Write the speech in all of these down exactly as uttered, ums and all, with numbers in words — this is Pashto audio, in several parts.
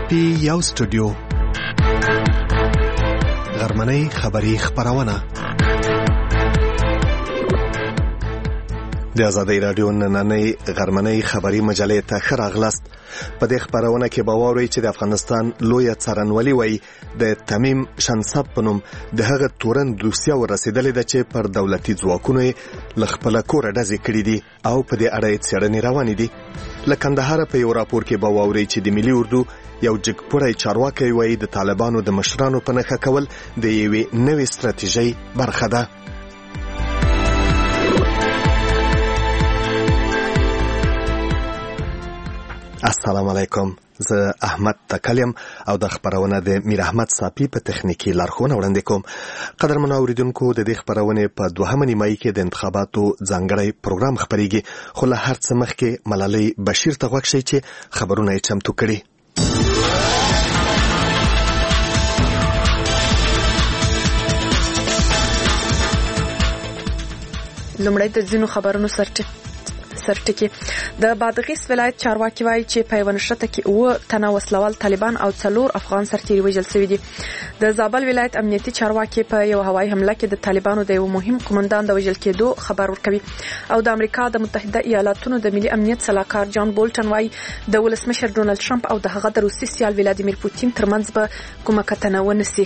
پی یو سټوډیو غرمنۍ خبری خبرونه د آزادۍ رادیو نننۍ غرمنۍ خبری مجلې ته ښه راغلاست. په دې خبرونه کې به واورئ چې د افغانستان لویه څارنوالي وایي د تمیم شنصب په نوم د هغه تورن روسیه ورسېدلې ده چې پر دولتي ځواکونو یې له خپله کوره ډزې کړي دي او په دې اړه یې څېړنې روانې دي. له کندهاره په یو راپور کې به واورئ چې د ملي اردو یو جګپوړی چارواکی وایي د طالبانو د مشرانو په نښه کول د یوې نوې ستراتیژۍ برخه ده. السلام علیکم، زه احمد تکلیم او د خبرونه د میر احمد صافی په تخنیکی لارښوونه وړاندې کوم. قدرمنو اوریدونکو، د دې خبرونه په دوهمه نیمایي کې د انتخاباتو ځانګړی پروګرام خبريږي، خو له هر څه مخکې ملالۍ بشیر ته غوږ شئ چې خبرونه یې چمتو کړي. لومړی د ځینو خبرونو سرټ سرټکی د بادغیس ولایت چارواکي وایي چې په یو نشته کې اوه تنه وسلوال طالبان او څلور افغان سرتیري وژل شوي دي. د زابل ولایت امنیتي چارواکي په یو هوایي حمله کې د طالبانو د یو مهم قومندان د وژل کېدو خبر ورکوي. او د امریکا د متحده ایالاتونو د ملي امنیت سلاکار جان بولټن وایي د ولسمشر ډونالد ټرمپ او د هغه د روسي سیال ولادیمیر پوتین ترمنځ به کومه کتنه ونسي.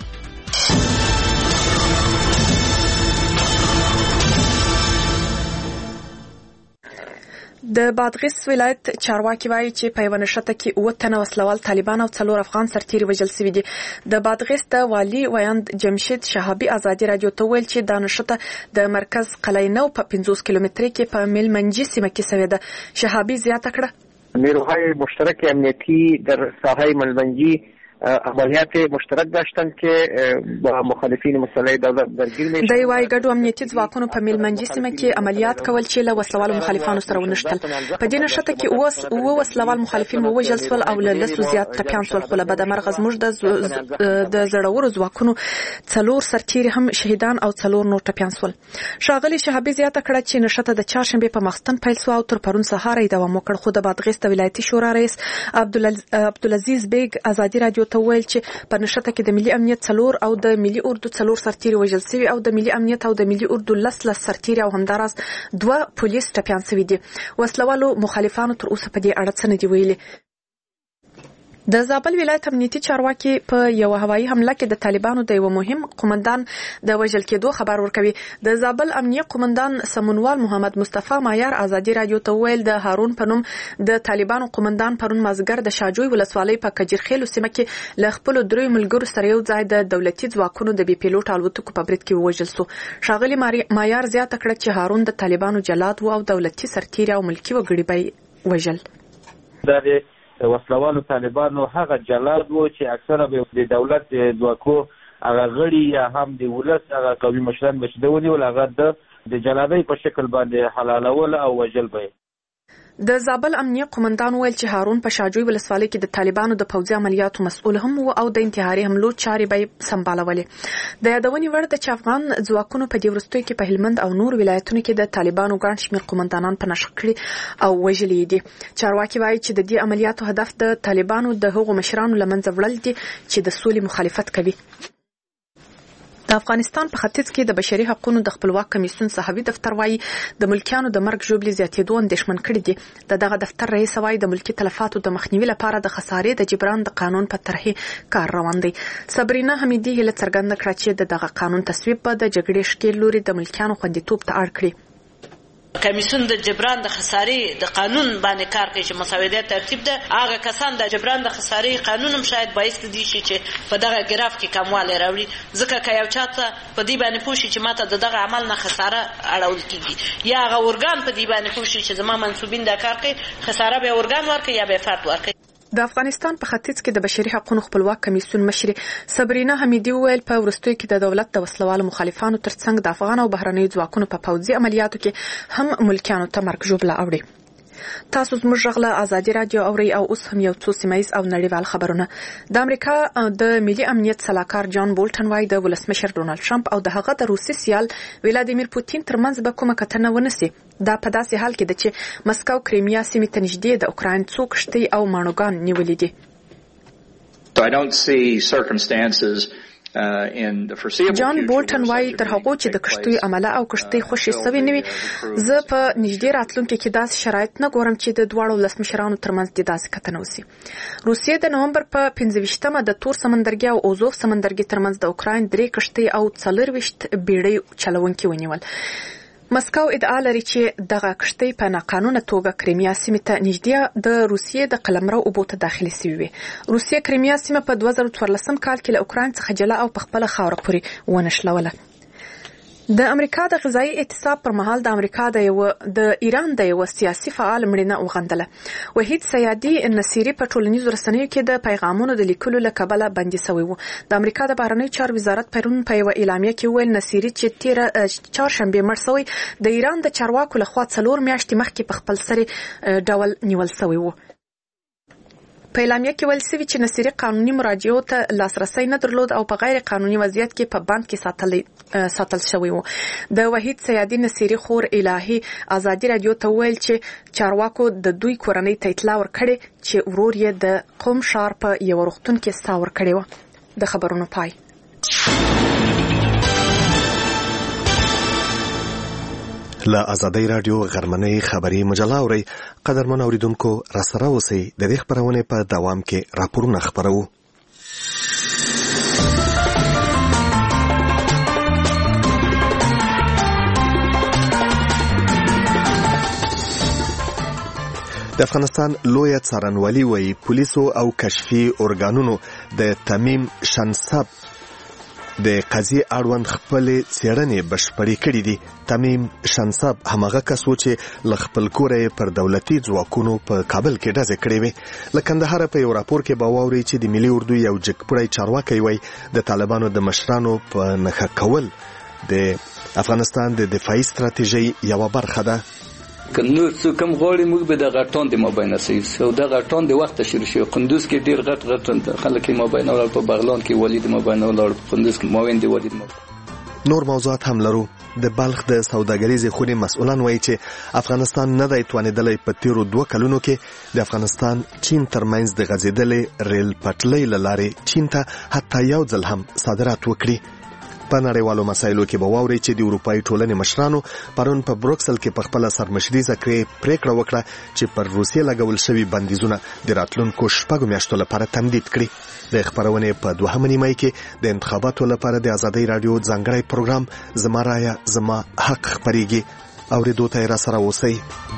د بادغیس ولایت چارواکي وایي چې په یو نشته کې اوه تنه وسلوال طالبان او څلور افغان سرتیري وژل شوي دي. د بادغیس د والي ویاند جمشید شهابي ازادي رادیو ته ویل چې دا نشته د مرکز قلعه نو په پنځوس کیلومتري کې په میلمنجي سیمه کې شوې ده. شهابي زیاته کړه نیروهای مشترک امنیتی در ساحه میلمنجی عملیات مشترک داشتن که با مخالفین مسلح دولت درگیر میشن. د یوای ګډو امنیتي ځواکونو په میلمنجي سیمه کې عملیات کول چې له وسلوالو مخالفانو سره ونشتل. په دې نشته کې اوس اوه وسلوال مخالفین ووژل شول او له لسو زیات ټپیان شول. خو له بدمرغه زموږ د د زړورو ځواکونو څلور سرتیري هم شهیدان او څلور نور ټپیان شول. ښاغلي شهابي زیاته کړه چې نشته د چهارشنبه په ماخستن پیل شو او تر پرون سهار یې دوام وکړ. خو د بادغیس د ولایتي شورا رئیس عبدالعزیز بیگ ازادي رادیو ته ویل چې په نشته کې د ملي امنیت څلور او د ملي اردو څلور سرتیري وژل شوي او د ملي امنیت او د ملي اردو لس لس سرتیري او همداراز دوه پولیس ټپیان شوي دي. وسلوالو مخالفانو تر اوسه په دې اړه څه نه دي ویلي. د زابل ولایت امنیتي چارواکي په یو هوایي حمله کې د طالبانو د یو مهم قومندان د وژل کېدو خبر ورکوي. د زابل امنیه قومندان سمونوال محمد مصطفی مایار ازادي رادیو ته ویل د هارون پنوم د طالبانو قومندان پرون مازګر د شاجوی ولسوالۍ په کجرخیلو سیمه کې له خپل دریو ملګرو سره یو ځای د دولتي ځواکونو د بي پیلوټ الوتکو په برید کې وژل شو. ښاغلي مایار زیاته کړه چې هارون د طالبانو جلاد و او دولتي سرتیري او ملکي وګړي به وژل. وسلوالو طالبانو هغه جلاد و چې اکثره به د دولت ځواکو هغه غړي یا هم د ولس هغه قومي مشران بچ دی ول هغه د جلادۍ په شکل باندې حلالول او وژل به. د زابل امنیه قومندان ویل چې هارون په شاجوی ولسوالۍ کې د طالبانو د پوځي عملیاتو مسؤل هم و او د انتحاري حملو چارې به سمبالولې. د یادونې وړ ده چې افغان ځواکونو په دې وروستیو کې په هلمند او نور ولایتونو کې د طالبانو ګڼ شمېر قومندانان په نښه کړي او وژلي دي. چارواکي وایي چې د دې عملیاتو هدف د طالبانو د هغو مشرانو له منځه وړل دي چې د سولې مخالفت کوي. د افغانستان په ختیځ کې د بشري حقوقو د خپلواک کمیسیون صحوي دفتر وایي د ملکیانو د مرګ ژوبلې زیاتېدو اندېښمن کړي دي. د دغه دفتر رئیس وایي د ملکي تلفاتو د مخنیوي لپاره د خسارې د جبران د قانون په طرحې کار روان دی. صبرینا حمیدي هیله څرګنده کړه چې د دغه قانون تصویب به د جګړې ښکېل لوري د ملکیانو خوندیتوب ته اړ کړي. کمیسیون د جبران د خسارې د قانون باندې کار کوي چې مساویت ترتیب ده. هغه کسان د جبران د خسارې قانون هم شاید باعث دي چې په دغه ګراف کې کموالی راوړي. ځکه که یو چاته په دې باندې پوه شي چې ماته د دغه عمل نه خساره اړول کېږي یا هغه ارګان په دې باندې پوه شي چې زما منصوبین دا کار کوي، خساره به ارګان ورکوي یا به فرد ورکوي. د افغانستان په ختیځ کې د بشري حقوقو خپلواک کمیسیون مشر صبرینا حمیدي ویل په وروستیو کې د دولت د وسلوالو مخالفانو ترڅنګ د افغان او بهرنیو ځواکونو په پوځي عملیاتو کې هم ملکیانو ته مرګ ژوبله اوړي. تاسو زموږ غږ آزادي رادیو اوري او اوس هم یو څو سیمایز او نړیوال خبرونه. د امریکا د ملي امنیت سلاکار جان بولټن وایي د ولسمشر ډونالد ټرمپ او د هغه د روسي سیال ولادیمیر پوتین ترمنځ به کومه کتنه ونسي. دا په داسې حال کې ده چې مسکو کریمیا سیمې ته نږدې د اوکراین څو کښتۍ او ماڼوګان نیولې دي. So I don't see circumstances جان بولټن وايي تر هغه چې د کشتۍ عمله او کشتۍ خوشي سوي نوي زه په نږدې راتلونکو کې داسې شرایط نه ګورم چې د دواړو ولسمشرانو ترمنځ د داسې کتنه وسی. روسیې د نومبر په پنځه ویشتمه د تور سمندرګي او اوزوف سمندرګي ترمنځ د اوکراین درې کشتۍ او څلور ویشت بیړۍ چلونکي ونیول. مسکو ادعا لري چې دغه کشتۍ په ناقانونه توګه کریمیا سیمې ته نږدې د روسیې د قلمرو اوبو ته داخلي سوي وي. روسیې کریمیا سیمه په دوه زره څوارلسم کال کې له اوکراین څخه جلا او په خپله خاوره پورې ونښلوله. د امریکا د غذایی اعتصاب پر مهال د امریکا د یو د ایران د یو سیاسي فعال مړینه وغندله. وحید سیادي نصیری په ټولنیزو رسنیو کې د پیغامونو د لیکلو له کبله بندي شوی و. د امریکا د بهرنیو چارو وزارت پرون په یو اعلامیه کې ویل نصیری چې تیر چهارشنبه مړ شوی د ایران د چارواکو لخوا څلور میاشتې مخکې په خپل سری ډول نیول شوی و. په اعلامیه کې ویل شوی چې نصیری قانوني مراجعو ته لاسرسي نه درلود او په غیر قانوني وضعیت کې په بند کې ساتل ساتل شوی و. د وحید سیادي نصیری خور الهي ازادي رادیو ته ویل چې چارواکو د دوی کورنۍ ته اطلاع ورکړې چې ورور یې د قوم شار په یو روغتون کې سا ورکړی و. د خبرونو پای. له ازادي رادیو غرمنۍ خبري مجله اوري قدرمن اوریدونکو را سره اوسئ. د دې خبرونه په دوام کې راپورونه خبرو. د افغانستان لویه څارنوالي وایي پولیسو او کشفي ارګانونو د تمیم شنصاب د قضیې اړوند خپل څېړنې بشپړې کړې دي. تمیم شنصاب همغه کس و چې له خپل کوره پر دولتي ځواکونو په کابل کې ډزې کړې وې. له کندهاره په یو راپور کې به واورئ چې د ملي اردو یو جګپوړی چارواکی وایي د طالبانو د مشرانو په نښه کول د افغانستان د دفاعي ستراتیژۍ یوه برخه ده. نور څو کوم غواړي موږ به د غټون د مابین اساس او د غټون د وخت شروع شو. قندوز کې ډیر غټ غټ خلک مابین اول په بغلان کې ولید مابین اول قندوز کې مابین دی ولید مابین. نور موضوعات هم لرو. د بلخ د سوداګریزې خونې مسؤلان وایي چې افغانستان نه دی توانېدلی په تیرو دوه کلونو کې د افغانستان چین ترمنځ د غځېدلې ریل پټلۍ له لارې چین ته حتی یو ځل هم صادرات وکړي. په نړیوالو مسایلو کې به واورئ چې د اروپایي ټولنې مشرانو پرون په بروکسل کې په خپله سرمشریزه کې پریکړه وکړه چې پر روسیې لګول شوي بندیزونه د راتلونکو شپږو میاشتو لپاره تمدید کړي. د خبرونې په دوهمه نیمایي کې د انتخاباتو لپاره د ازادۍ راډیو ځانګړی پروګرام زما رایه زما حق خپریږي. اورېدو ته یې را سره اوسئ.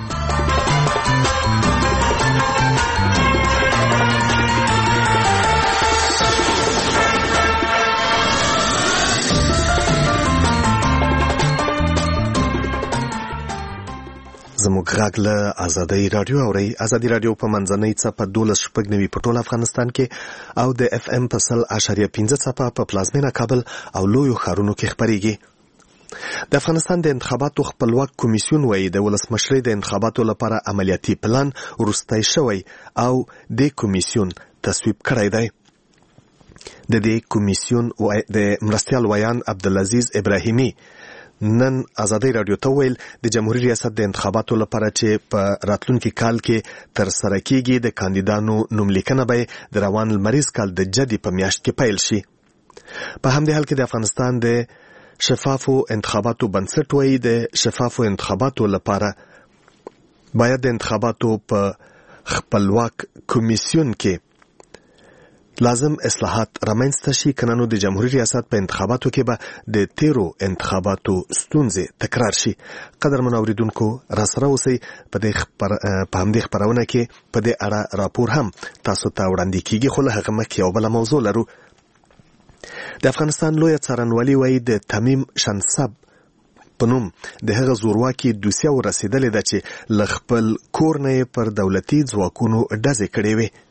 زموږ غږ له ازادۍ راډیو اورئ. ازادي راډیو په منځنۍ څپه دولس شپږ نوي په ټول افغانستان کې او د اف ام په سل اشاریه پنځه څپه په پلازمینه کابل او لویو ښارونو کې خپریږي. د افغانستان د انتخاباتو خپلواک کمیسیون وایي د ولسمشرۍ د انتخاباتو لپاره عملیاتي پلان وروستی شوی او د کمیسیون تصویب کړی دی. د دې کمیسیون د مرستیال ویان عبدالعزیز ابراهیمي نن ازادۍ راډیو ته ویل د جمهوریت ریاست د انتخاباتو لپاره چې په راتلونکي کال کې تر سره کیږي د کاندیدانو نوملیکنه به د روان لمریز کال د جدي په میاشت کې پیل شي. په همدې حال کې د افغانستان د شفافو انتخاباتو بنسټ وایي د شفافو انتخاباتو لپاره باید د انتخاباتو په خپلواک کمیسیون کې لازم اصلاحات رامنځته شي، کنه نو د جمهوریت ریاست په انتخاباتو کې به د تیرو انتخاباتو ستونزې تکرار شي. قدرمن اوریدونکو را سره اوسئ. په دې خبر په همدې خبرونه کې په دې اړه راپور هم تاسو ته وړاندې کیږي، خو له هغه مخکې یو بل موضوع لرو. د افغانستان لویه څارنوالي وایي د تمیم شنصاب په نوم د هغه زورواکي دوسیه ورسېدلې ده چې له خپل کور نه پر دولتي ځواکونو ډزې کړې وې.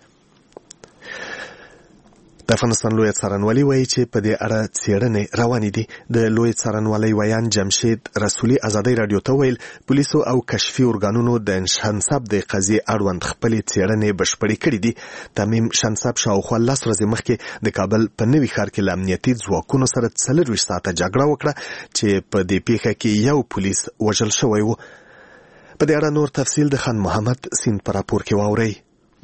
د افغانستان لویه څارنوالي وایي چې په دې اړه څېړنې روانې دي. د لویه څارنوالۍ ویان جمشید رسولي ازادۍ راډیو ته ویل پولیسو او کشفي ارګانونو د شنصاب د قضیې اړوند خپلې څېړنې بشپړې کړې دي. تمیم شنصاب شاوخوا لس ورځې مخکې د کابل په نوي ښار کې له امنیتي ځواکونو سره څلرویشت ساعته جګړه وکړه چې په دې پیښه کې یو پولیس وژل شوی و. په دې اړه نور تفصیل د خان محمد سیند په راپور کې واورئ.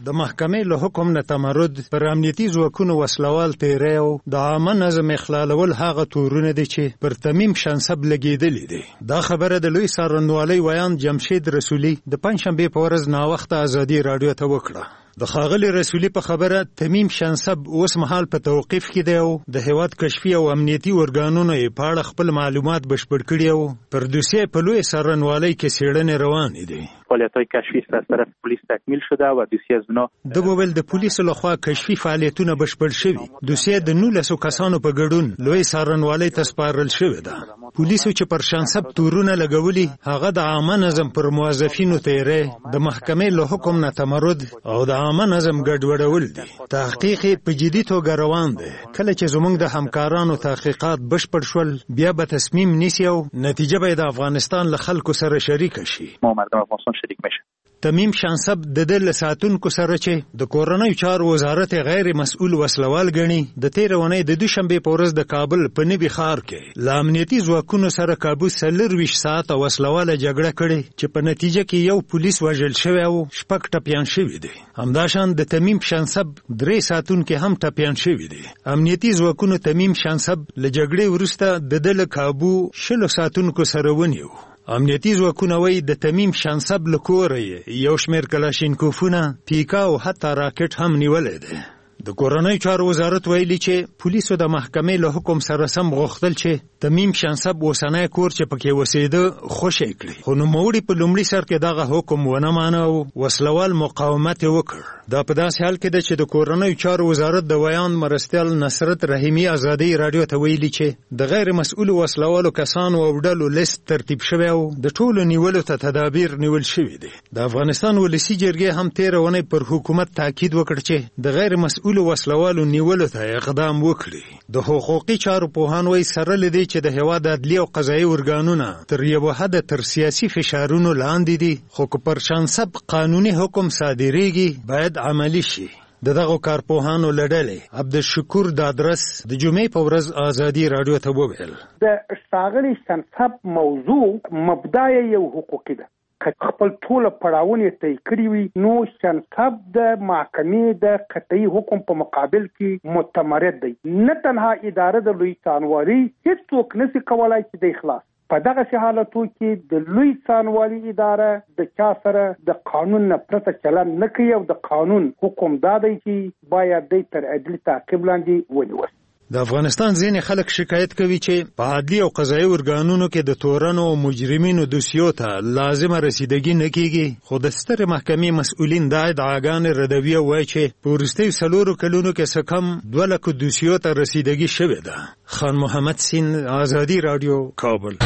د محکمې له حکم نه تمرد پر امنیتي ځواکونو وسلوال تیری او د عامه نظم اخلالول هغه تورونه دي چې پر تمیم شنصب لګېدلي دي. دا خبره د لوی څارنوالۍ ویان جمشید رسولي د پنجشنبې په ورځ ناوخته ازادي راډیو ته وکړه. د ښاغلي رسولي په خبره تمیم شنصب اوس مهال په توقیف کې دی او د هیواد کشفي او امنیتي ارګانونو یې په اړه خپل معلومات بشپړ کړي او پر دوسیه په لوی څارنوالۍ کې څېړنې روانې دي. فعالیت‌های کشفی از طرف پلیس تکمیل شده و دوسیه از اونا د وویل د پولیسو لخوا کشفي فعالیتونه بشپړ شوي. دوسیه د نولسو کسانو په ګډون لوی څارنوالۍ ته سپارل شوې ده. پولیسو چې پر شنصب تورونه لګولي هغه د عامه نظم پر موظفینو تیری، د محکمې له حکم نه تمرد او د عامه نظم ګډوډول دي. تحقیق په جدي توګه روان دی. کله چې زموږ د همکارانو تحقیقات بشپړ شول بیا به تصمیم نیسي او نتیجه به د افغانستان له خلکو سره شریک شي. ما مردم افغانستان شریک میشه. تمیم شنصب د دل ساتونکو سره چې د کورنۍ چارو وزارت غیر مسؤل وسلوال ګڼي د تیر ونې د دوشنبه په ورځ د کابل په نوي ښار کې ل امنیتي ځواکونو سره کابو څلرویشت ساعته وسلواله جګړه کړې چې په نتیجه کې یو پولیس وژل شوی او شپږ ټپیان شوي دي. همداشان د تمیم شنصب درې ساتونکو هم ټپیان شوي دي. امنیتي ځواکونو تمیم شنصب له جګړې وروسته د دل کابو شلو ساتونکو سره ونیو. امنیتي ځواکونه وایي د تمیم شنصب له کوره یو شمېر کلاشینکوفونه، پیکا او حتی راکټ هم نیولی دی. د کورنۍ چارو وزارت ویلي چې پولیسو د محکمې له حکم سره سم غوښتل چې تمیم شنصب اوسنی کور چې پکې اوسېده خوشی کړي، خو نوموړي په لومړي سر کې دغه حکم ونه مانه او وسلوال مقاومت یې وکړ. دا په داسې حال کې ده چې د کورنۍ چارو وزارت د ویان مرستیال نصرت رحیمي ازادي راډیو ته ویلي چې د غیر مسؤلو وسلوالو کسانو او ډلو لیست ترتیب شوی او د ټولو نیولو ته تدابیر نیول شوي دي. د افغانستان ولسي جرګې هم تېره اونۍ پر حکومت تاکید وکړ چې د غیر مسؤلو وسلوالو نیولو ته اقدام وکړي. د حقوقي چارو پوهان وایي سره له دې چې د هېواد عدلي او قضایي ارګانونه تر یوه حده تر سیاسي فشارونو لاندې دي، خو که پر شنصب قانوني حکم صادریږي باید عملی شي. د دغو کارپوهانو له ډلې عبدالشکور دادرس د جمعې په ورځ ازادي راډیو ته وویل د ښاغلي شنصب موضوع مبدا یو حقوقي ده. که خپل ټوله پړاوونه طی کړي وي نو شنصب د محکمې د قطعي حکم په مقابل کې متمرد دی. نه تنها اداره د لوی څارنوالۍ هیڅوک نشي کولای چې د اخلاص په دغه حالتو کې د لوی څارنوالۍ اداره د چا سره د قانون نه پرته چلند نه کوي او د قانون حکم دا دی چې باید دی تر عدلي تعقیب لاندې ونیول. د افغانستان ځینې خلک شکایت کوي چې په عدلي او قضایي ارګانونو کې د تورنو او مجرمینو دوسیو ته لازمه رسیدګي نه کیږي، خو د سترې محکمې مسؤلین دا ادعاګانې ردوي او وایي چې په وروستیو څلورو کلونو کې څه کم دوه لکو دوسیو ته رسیدګي شوې ده. خان محمد سین، ازادي راډیو، کابل.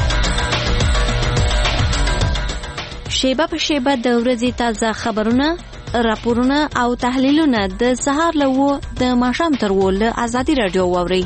شیبه په شیبه د ورځې تازه خبرونه، راپورونه او تحلیلونه د سهار له وو د ماښام تر وو له ازادي راډیو واورئ.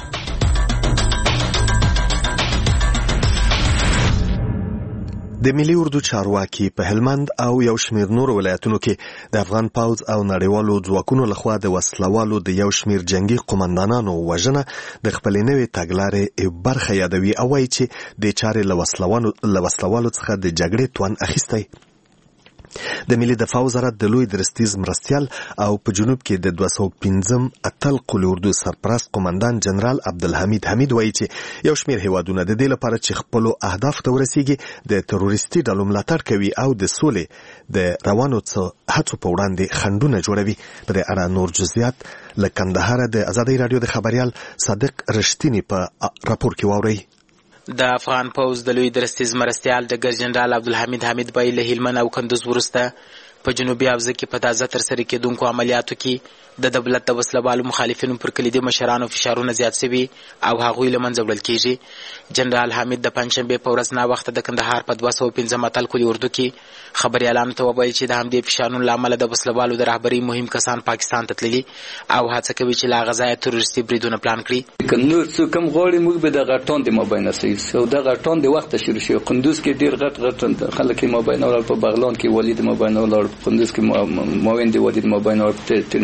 د ملي اردو چارواکي په هلمند او یو شمېر نورو ولایتونو کې د افغان پوځ او نړیوالو ځواکونو لخوا د وسلوالو د یو شمېر جنگي قومندانانو وژنه د خپلې نوې تګلارې برخه یادوي او وایي چې د چارې له وسلوالو څخه د جګړې توان اخیستی. د ملي دفاع وزارت د لوی درستیز مرستیال او په جنوب کې د دوه سوه پنځم اتل قول اردو سرپرست قومندان جنرال عبدالحمید حمید وایي چې یو شمېر هیوادونه د دې لپاره چې خپلو اهدافو ته ورسیږي د تروریستي ډلو ملاتړ کوي او د سولې د روانو هڅو په وړاندې خنډونه جوړوي. په دې اړه نور جزئیات له کندهاره د ازادۍ راډیو د خبریال صادق رښتینی په راپور کې واورئ. د افغان پوځ د لوی درستیز مرستیال ډګر جنرال عبدالحمید حمید بای له هلمند او کندوز وروسته په جنوبي حوزه کې په تازه ترسره کېدونکو عملیاتو کې د دولت د وسلوالو مخالفینو پر کلیدي مشرانو فشارونه زیات شوي او هغوی له منځه وړل کېږي. جنرال حمید د پنجشنبې په ورځ ناوخته د کندهار په دوه سوه پنځم اتل کلي اردو کې خبریالانو ته وویل چې د همدې فشارونو له امله د وسلوالو د رهبرۍ مهم کسان پاکستان ته تللي او هڅه کوي چې له هغه ځایه تروریستي بریدونه پلان کړي. که نور څوک هم غواړي موږ به دغه ټاندې مابین سیس او دغه ټاندې وخته شروع شوی. قندوز کې ډېر غټ غټ خلک یې مابین ولاړ، په بغلان کې ولید مابین ولاړ، په قندوز کې موین دی ولید مابین ولاړ، په ترینکوټ کې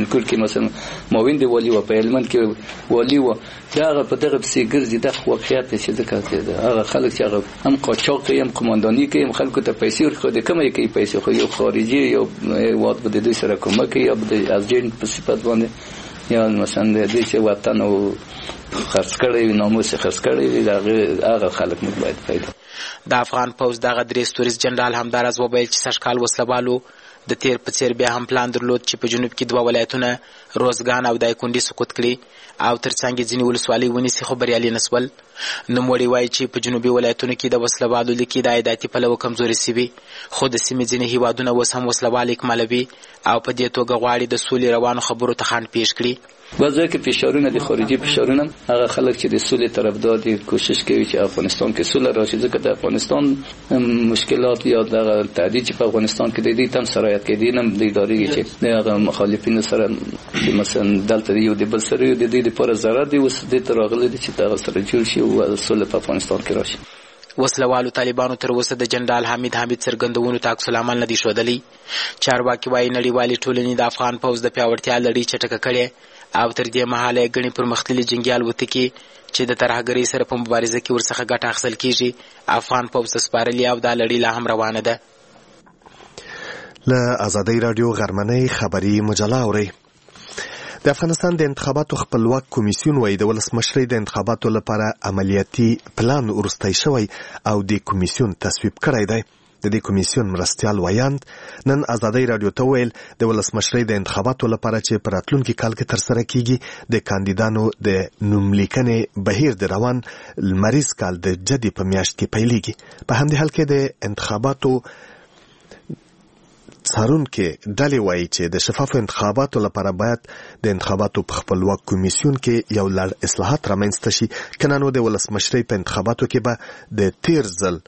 مثلا ماوین دی والی و په هلمند کې والی و دا هغه په دغه پسې ګرځي د واقعیت چې د کار دی هغه خلک چې هغه هم قاچاق کوي هم قومانداني کوي هم خلکو ته پیسې ورکوي د کومه کوي پیسې خو یو خارجي یو واد به د دوی سره کومک کوي یا از جین په صفت باندې یا مثلا د دې چې وطن او خرڅ کړي ناموس خرڅ کړي هغه خلک موږ باید پیدا د افغان پوز دغه درې ستوریز جنرال همدارز وویل چې سږکال وسلوالو د تیر په څیر بیا هم پلان درلود چې په جنوب کې دوه ولایتونه روزګان او دایکندي سقوط کړي او ترڅنګ ځینې ولسوالۍ ونیسي خو بریالي نه سول. نوموړي وایي چې په جنوبي ولایتونو کې د وسلوالو لیکې د عایداتي پلوه کمزوري سوي خو د سیمې ځینې هیوادونه اوس هم وسلوال اکمالوي او په دې توګه غواړي د سولې روانو خبرو ته خنډ پیش کړي. بعضی که فشارونه دي خارجي فشارونه هغه خلک چې د سولې طرفدار دي کوشش کوي چې افغانستان کې سوله راشي ځکه د افغانستان مشکلات یا د تهدید چې په افغانستان کې د دې تم سرایت کې دي نم د ادارې چې د مخالفینو سره مثلا دلته یو د بل سره د دې لپاره ضرر دی اوس د تراغله دي چې دا سره جوړ شي او سوله په افغانستان کې راشي. وسلوالو طالبانو تر اوسه د جنرال حمید حمید څرګندونو ته عکس العمل نه دي ښودلی. چارواکي وایي نړیوالې ټولنې د افغان پوځ د پیاوړتیا لړۍ چټکه کړې او تر دې مهاله یې ګڼې پرمختللي جنګي الوتکې چې د ترهګرۍ سره په مبارزه کې ورڅخه ګټه اخیستل کېږي افغان پوځ ته سپارلي او دا لړۍ لا هم روانه ده. له ازادۍ راډیو غرمنۍ خبري مجله اورئ. د افغانستان د انتخاباتو خپلواک کمیسیون وایي د ولسمشرۍ د انتخاباتو لپاره عملیاتي پلان وروستی شوی او د کمیسیون تصویب کړی دی. د دې کمیسیون مرستیال ویاند نن ازادۍ راډیو ته ویل د ولسمشرۍ د انتخاباتو لپاره چې په راتلونکي کال کې ترسره کیږي د کاندیدانو د نوملیکنې بهیر د روان لمریز کال د جدي په میاشت کې پیلېږي. په همدې حال کې د انتخاباتو څارونکي ډلې وایي چې د شفافو انتخاباتو لپاره باید د انتخاباتو په خپلواک کمیسیون کې یو لړ اصلاحات رامنځته شي کنه نو د ولسمشرۍ په انتخاباتو کې به د تیر ځل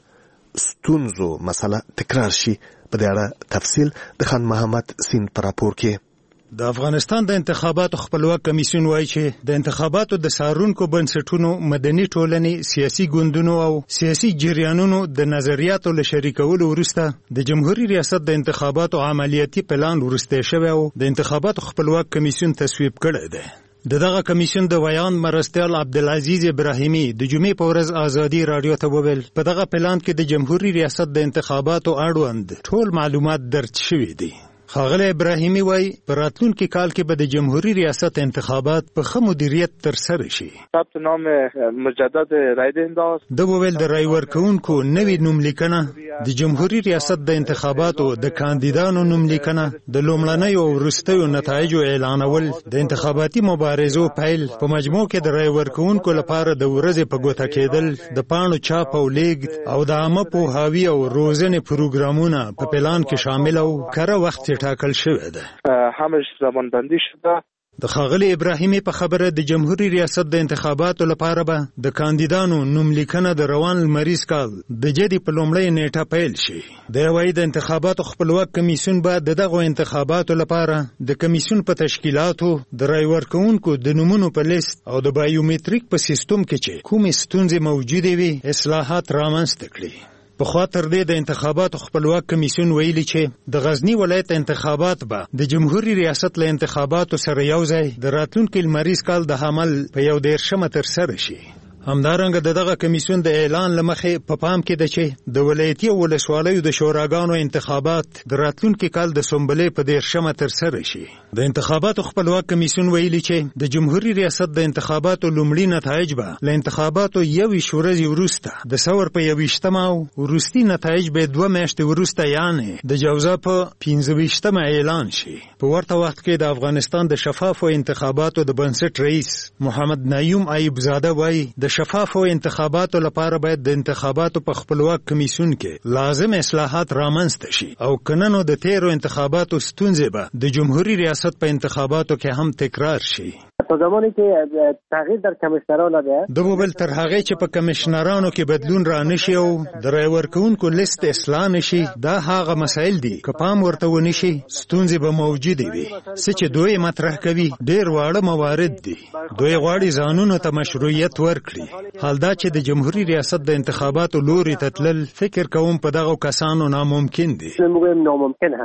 ستونزو مسله تکرار شي. په دې اړه تفصیل د خان محمد سین پر راپور کې. د افغانستان د انتخاباتو خپلواک کمیسیون وایي چې د انتخاباتو د څارونکو بنسټونو مدني ټولنې سیاسي ګوندونو او سیاسي جریانونو د نظریاتو له شریکولو وروسته د جمهوریت ریاست د انتخاباتو عملیاتي پلان وروستی شوی او د انتخاباتو خپلواک کمیسیون تصویب کړی دی. د دغه کمیسیون د ویان مرستیال عبدالعزیز ابراهیمی د جمعې په ورځ ازادي راډیو ته وویل په دغه پلان کې د جمهوریت ریاست د انتخاباتو اړوند ټول معلومات درج شوي دي. ښاغلی ابراهیمی وایي په راتلونکي کال کې به د جمهوریت ریاست انتخابات په ښه مدیریت ترسره شي. ثبت نام مجدد رای دهنداست. د وویل د رای ورکوونکو نوې نوملیکنه د جمهوریت ریاست د انتخاباتو د کاندیدانو نوملیکنه د لومړنیو او وروستیو نتایجو اعلانول د انتخاباتي مبارزو پیل په مجموع کې د رای ورکوونکو لپاره د ورځې په ګوته کېدل د پاڼو چاپ او لیږد او د عامه پوهاوي او روزنې پروګرامونه په پلان کې شامل او کره وخت ټاکل شوی ده. همش زمانبندی شده. د ښاغلي ابراهیمي په خبره د جمهوریت ریاست د انتخاباتو لپاره به د کاندیدانو نوملیکنه د روان لمریز کال د جدي په لومړۍ نیټه پیل شي. دی وایي د انتخاباتو خپلواک کمیسیون به د دغو انتخاباتو لپاره د کمیسیون په تشکیلاتو د رای ورکوونکو د نومونو په لیست او د بایومتریک په سیستم کې چې کومې ستونزې موجودې وي اصلاحات رامنځته کړي. په خوا تر دې د انتخاباتو خپلواک کمیسیون ویلي چې د غزنی ولایت انتخابات به د جمهوریت ریاست له انتخاباتو سره یو ځای د راتلونکي لمریز کال د حمل په یو دېرشمه ترسره شي. همدارنګه د دغه کمیسیون د اعلان له مخې په پام کې ده چې د ولایتي او ولسوالیو د شوراګانو انتخابات د راتلونکي کال د سنبلې په دېرشمه ترسره شي. د انتخاباتو خپلواک کمیسیون ویلي چې د جمهوریت ریاست د انتخاباتو لومړي نتایج به له انتخاباتو یویشت ورځې وروسته د ثور په یویشتمه او وروستي نتایج به دوه میاشتې وروسته یعنې د جوزا په پنځه ویشتمه اعلان شي. په ورته وخت کې د افغانستان د شفافو انتخاباتو د بنسټ رئیس محمد نعیم ایوب زاده وایي د شفافو انتخاباتو لپاره باید د انتخاباتو په خپلواک کمیسیون کې لازم اصلاحات رامنځته شي او کنه نو د تیرو انتخاباتو ستونزې به د جمهوریت ریاست په انتخاباتو کې هم تکرار شي. په زمانه کې تغییر در کمشنرانو ده د وبل تر هغه چې په کمشنرانو کې بدلون را نشي او د رای ورکوونکو لیست اصلاح نشي دا هغه مسایل دي که پام ورته ونشي ستونزې به موجوده وي. څه چې دوی مطرح کوي ډېر واړه موارد دي. دوی غواړي ځانونو ته مشروعیت ورکړي. حال دا چې د جمهوریت ریاست د انتخاباتو لوري ته تلل فکر کوم په دغه کسانو ناممکن دي. ناممکن هست.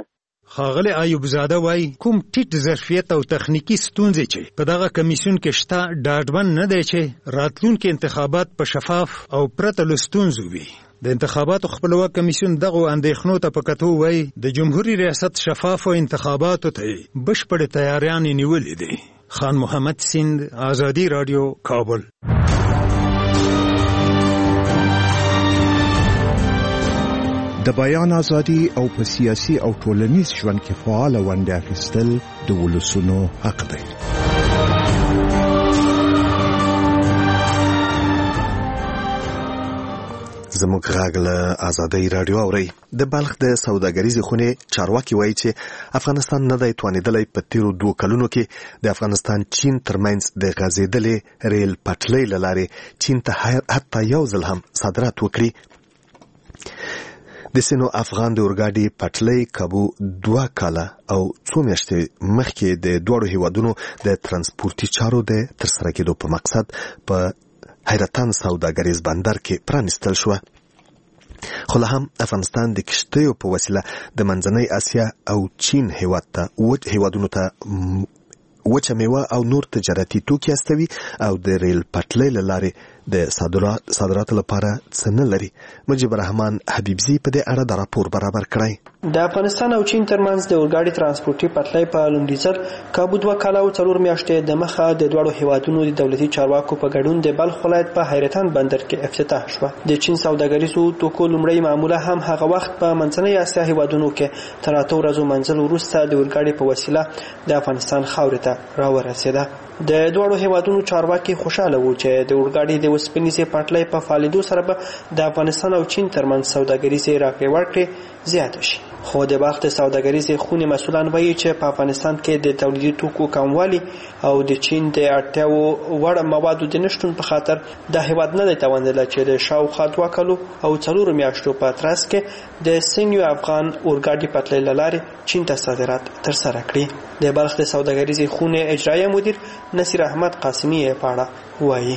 ښاغلی ایوب زاده وایي کوم ټیټ ظرفیت او تخنیکی ستونزې چې په دغه کمیسیون کې شته ډاډمن نه دی چې راتلونکي انتخابات په شفاف او پرته له ستونزو وي. د انتخاباتو خپلواک کمیسیون دغه اندېښنو ته په کتو وایي د جمهوریت ریاست شفافو انتخاباتو ته بشپړې تیاریانې نیولې دي. خان محمد سیند، آزادی رادیو، کابل. د بیان ازادي او په سیاسي او ټولنیز ژوند کې فعال ونډه اخیستل د ولسونو حق دی. زموږ غږ له آزادی رادیو اوري. د بلخ د سوداګریزې خونې چارواکي وایي چې افغانستان نه دی توانېدلی په تیرو دوه کلونو کې د افغانستان چین ترمنځ د غځېدلې ریل پټلۍ له لارې چین ته حتی یو ځل هم صادرات وکړي. د سینو افغان د اورګاډي پټلۍ کابو دوه کاله او څو میاشتې مخکې د دواړو هیوادونو د ترانسپورتي چارو د ترسره کېدو په مقصد په حیرتان سوداګریز بندر کې پرانیستل شوه. خو لا هم افغانستان د کشتیو په وسیله د منځنۍ اسیا او چین هیواد ته هیوادونو ته وچه میوه او نور تجارتي توکي استوي او د ریل پټلۍ له لارې د صادراتو لپاره څه نه لري. مجيب الرحمن حبیبزي په دې اړه د راپور برابر کړی. د افغانستان او چین ترمنځ د اورګاډي ترانسپورتي پټلۍ په لومړي ځل کابو دوه کاله او څلور میاشتې د مخه د دواړو هیوادونو د دولتي چارواکو په ګډون د بلخ ولایت په حیرتان بندر کې افتتاح شوه. د چین سوداګریزو توکو لومړی معامله هم هغه وخت په منځنۍ اسیا هیوادونو کې تر اته ورځو منځل وروسته د اورګاډي په وسیله د افغانستان خاورې ته راورسېده. د دواړو هیوادونو چارواکي خوشاله وو چې د اورګاډي د وسپنیزې پټلۍ په فعالېدو سره به د افغانستان او چین ترمنځ سوداګریزې راکړې ورکړې زیاته شي. خو د بلخ د سوداګریزې خونې مسؤلان وایي چې په افغانستان کې د تولیدي توکو کموالي او د چین د اړتیاوو وړ موادو د نشتون په خاطر د هیواد نه دی توانېدلی چې د شاوخوا دوه کالو او څلورو میاشتو په ترڅ کې د سینیو افغان اورګاډي پټلۍ له لارې چین ته صادرات ترسره کړي. د بلخ د سوداګریزې خونې اجرایه مدیر نصیر احمد قاسمی یې په اړه وایي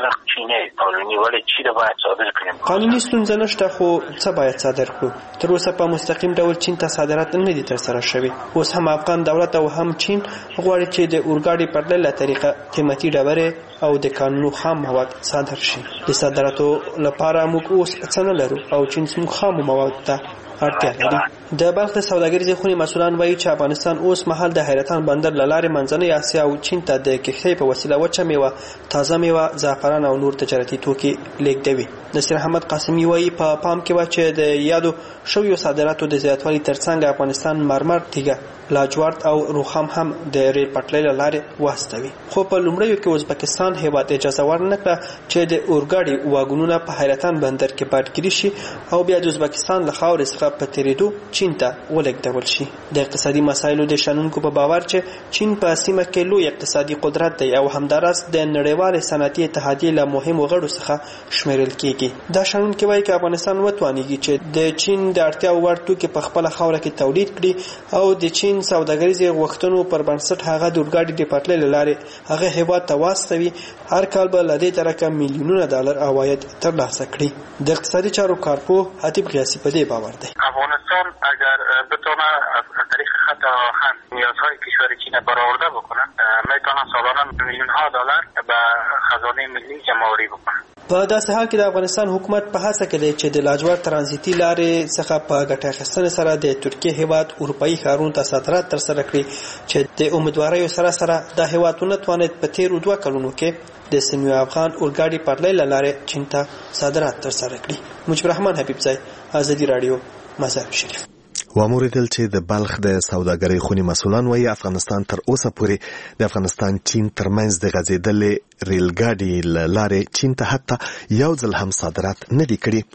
قانوني ولې چې دا باید صادر کړم. قانوني ستونزه نشته خو څه باید صادر کړو. تر اوسه په مستقیم ډول چین ته صادرات نه دي ترسره شوي. اوس هم افغان دولت او هم چین غواړي چې د اورګاډي پټلۍ له طریقه قیمتي ډبرې او د کانونو خام مواد صادر شي. د صادراتو لپاره موږ اوس څه نه لرو او چین زموږ خام مواد ته اړتیا لري. د بلخ د سوداګریزې خونې مسؤلان وایي چې افغانستان اوس مهال د حیرتان بندر له لارې منځنۍ اسیا او چین ته د کښتۍ په وسیله وچه میوه، تازه میوه، زعفران او نور تجارتي توکي لیږدوي. نصیر احمد قاسمی وایي په پام کې و چې د یادو شویو صادراتو د زیاتوالي ترڅنګ افغانستان مرمر، تیږه، لاجورد او روخام هم د ریل پټلۍ له لارې واستوي. خو په لومړیو کې ازبکستان هیواد اجازه ورنه کړه چې د اورګاډي واګونونه په حیرتان بندر کې پټ شي او بیا د ازبکستان له خاورې څخه په تیریدو چین ته ولېږدول شي. د اقتصادي مسایلو د شنونکو په باور چې چین په سیمه کې لوی اقتصادي قدرت دی او همداراز د نړیوال صنعتي اتحادیې له مهمو غړو څخه شمیرل کیږي. دا شنونکي وایي چې افغانستان وتوانیږي چې د چین د اړتیاوو وړ توکي په خپله خاوره کې تولید کړي او د چین سوداګریزې غوښتنو پر بنسټ هغه د اورګاډي د پټلۍ له لارې هغه هیواد ته واستوي. هر کال به له دې ترکه میلیونونه ډالر عواید ترلاسه کړي. د اقتصادي چارو کارپوه حتیب قیاسی په دې باور دی. افغانستان اگر بتونه از طریق خط آهن نیازهای کشور چین برآورده بکنن میتونه سالانه میلیون ها دلار به خزانه ملی جمعآوری بکنن. په داسې حال کې د افغانستان حکومت په هڅه کې دی چې د لاجورد ترانزیتي لارې څخه په ګټه اخیستنې سره د ترکیې هیواد اروپایي ښارونو ته صادرات ترسره کړي چې د امیدواریو سره سره دا هیواد ونه توانید په تیرو دوه کلونو کې د سیمو افغان اورګاډي پټلۍ له لارې چین ته صادرات ترسره کړي. مجيب الرحمن حبیبزی، آزادی رادیو، مزار شریف. واموریدل چې د بلخ د سوداګرۍ خونې مسؤلان وایي افغانستان تر اوسه پورې د افغانستان چین ترمنځ د غځېدلې ریلګاډي له لارې چین ته حتی یو ځل هم صادرات نه دي کړي.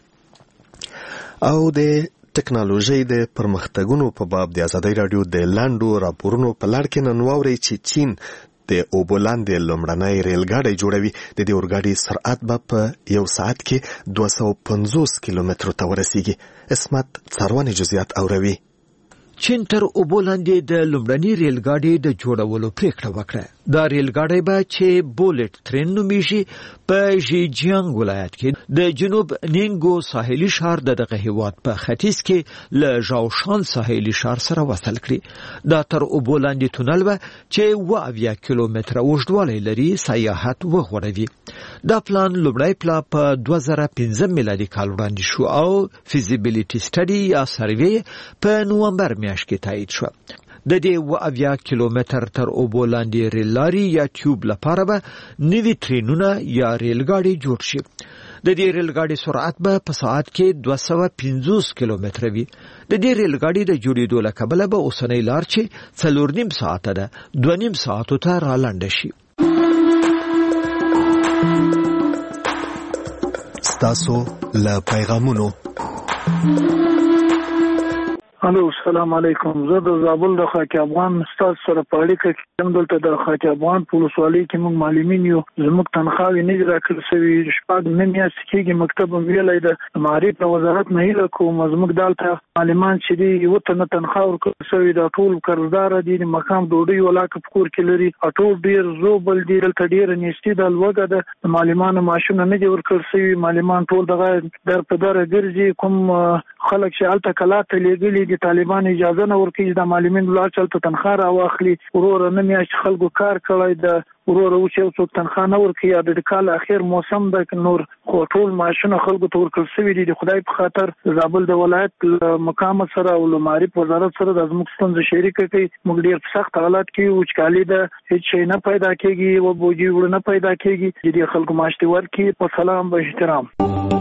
او د ټکنالوژي د پرمختګونو په باب د آزادۍ رادیو د لاندو راپورونو په لړ کې نن واورئ چې چین د اوبو لاندې لومړنی ریلګاډی جوړوي. د دې اورګاډي سرعت به په یو ساعت کې دوه سوه پنځوس کیلومترو ته ورسیږي. اسمت څارواني جزئیات اوروي. چین تر اوبو لاندې د لومړني ریل ګاډي د جوړولو پریکړه وکړه. دا ریل ګاډی به چې بولټ ترین نومیږي په ژیجیانګ ولایت کې د جنوب نینګو ساحلي ښار د دغه هیواد په ختیځ کې له ژاوشان ساحلي ښار سره وصل کړي. دا تر اوبو لاندې تونل به چې اوه اویا کیلومتره اوږدوالی لري سیاحت وغوړوي. دا پلان لومړی پلا په دوه زره پنځه میلادي کال وړاندې شو او فیزیبیلیټي سټډي یا سروې په نومبر میاشت کې تایید شو. د دې اوه اویا کیلومتر تر اوبو لاندې ریل لارې یا ټیوب لپاره به نوي ټرینونه یا ریل ګاډي جوړ شي. د دې ریل ګاډي سرعت به په ساعت کې دوه سوه پنځوس کیلومتره وي. د دې ریل ګاډي د جوړېدو له کبله به اوسنۍ لار چې څلور نیم ساعته ده دوه نیم ساعتو ته رالنډه شي. ستاسو له پیغامونو. الو السلام علیکم. زه د زابل د خاک افغان استاد سره په اړیکه کې یم. دلته د خاک افغان په ولسوالۍ کې موږ معلمین یو. زموږ تنخواوې نه دي راکړل شوي. شپږ نیم میاشتې کېږي مکتب هم ویلی د معارف له وزارت نه هیله کوم زموږ دلته معلمان چې دي یوه تنه تنخوا ورکړل شوې ده. ټول قرضداره دي. د مقام ډوډۍ ولاکه په کور کې لري. ټول ډېر زوبل دي. دلته ډېره نیستي ده لوږه ده. د معلمانو معاشونه نه دي ورکړل شوي. معلمان ټول دغه در په دره ګرځي. کوم خلک چې هلته کلا ته لېږلي د طالبان اجازه نه ورکوي چې د معلمین لاړ چې هلته تنخوا راواخلي. وروره نه میاشت خلکو کار کړی ده. وروره اوس یو څوک تنخوا نه ورکوي. د کال اخر موسم ده نور خو ټول معاشونه خلکو ته ورکړل شوي دي. د خدای په خاطر زابل د ولایت له مقام سره او له معارف وزارت سره د زموږ ستونزه شریکه کوي. موږ ډېر په سخت حالات کې وچکالي ده. هېڅ شی نه پیدا کېږي. و بوجي وړه نه پیدا کېږي. د دې خلکو معاش دې ورکړي. په سلام به احترام.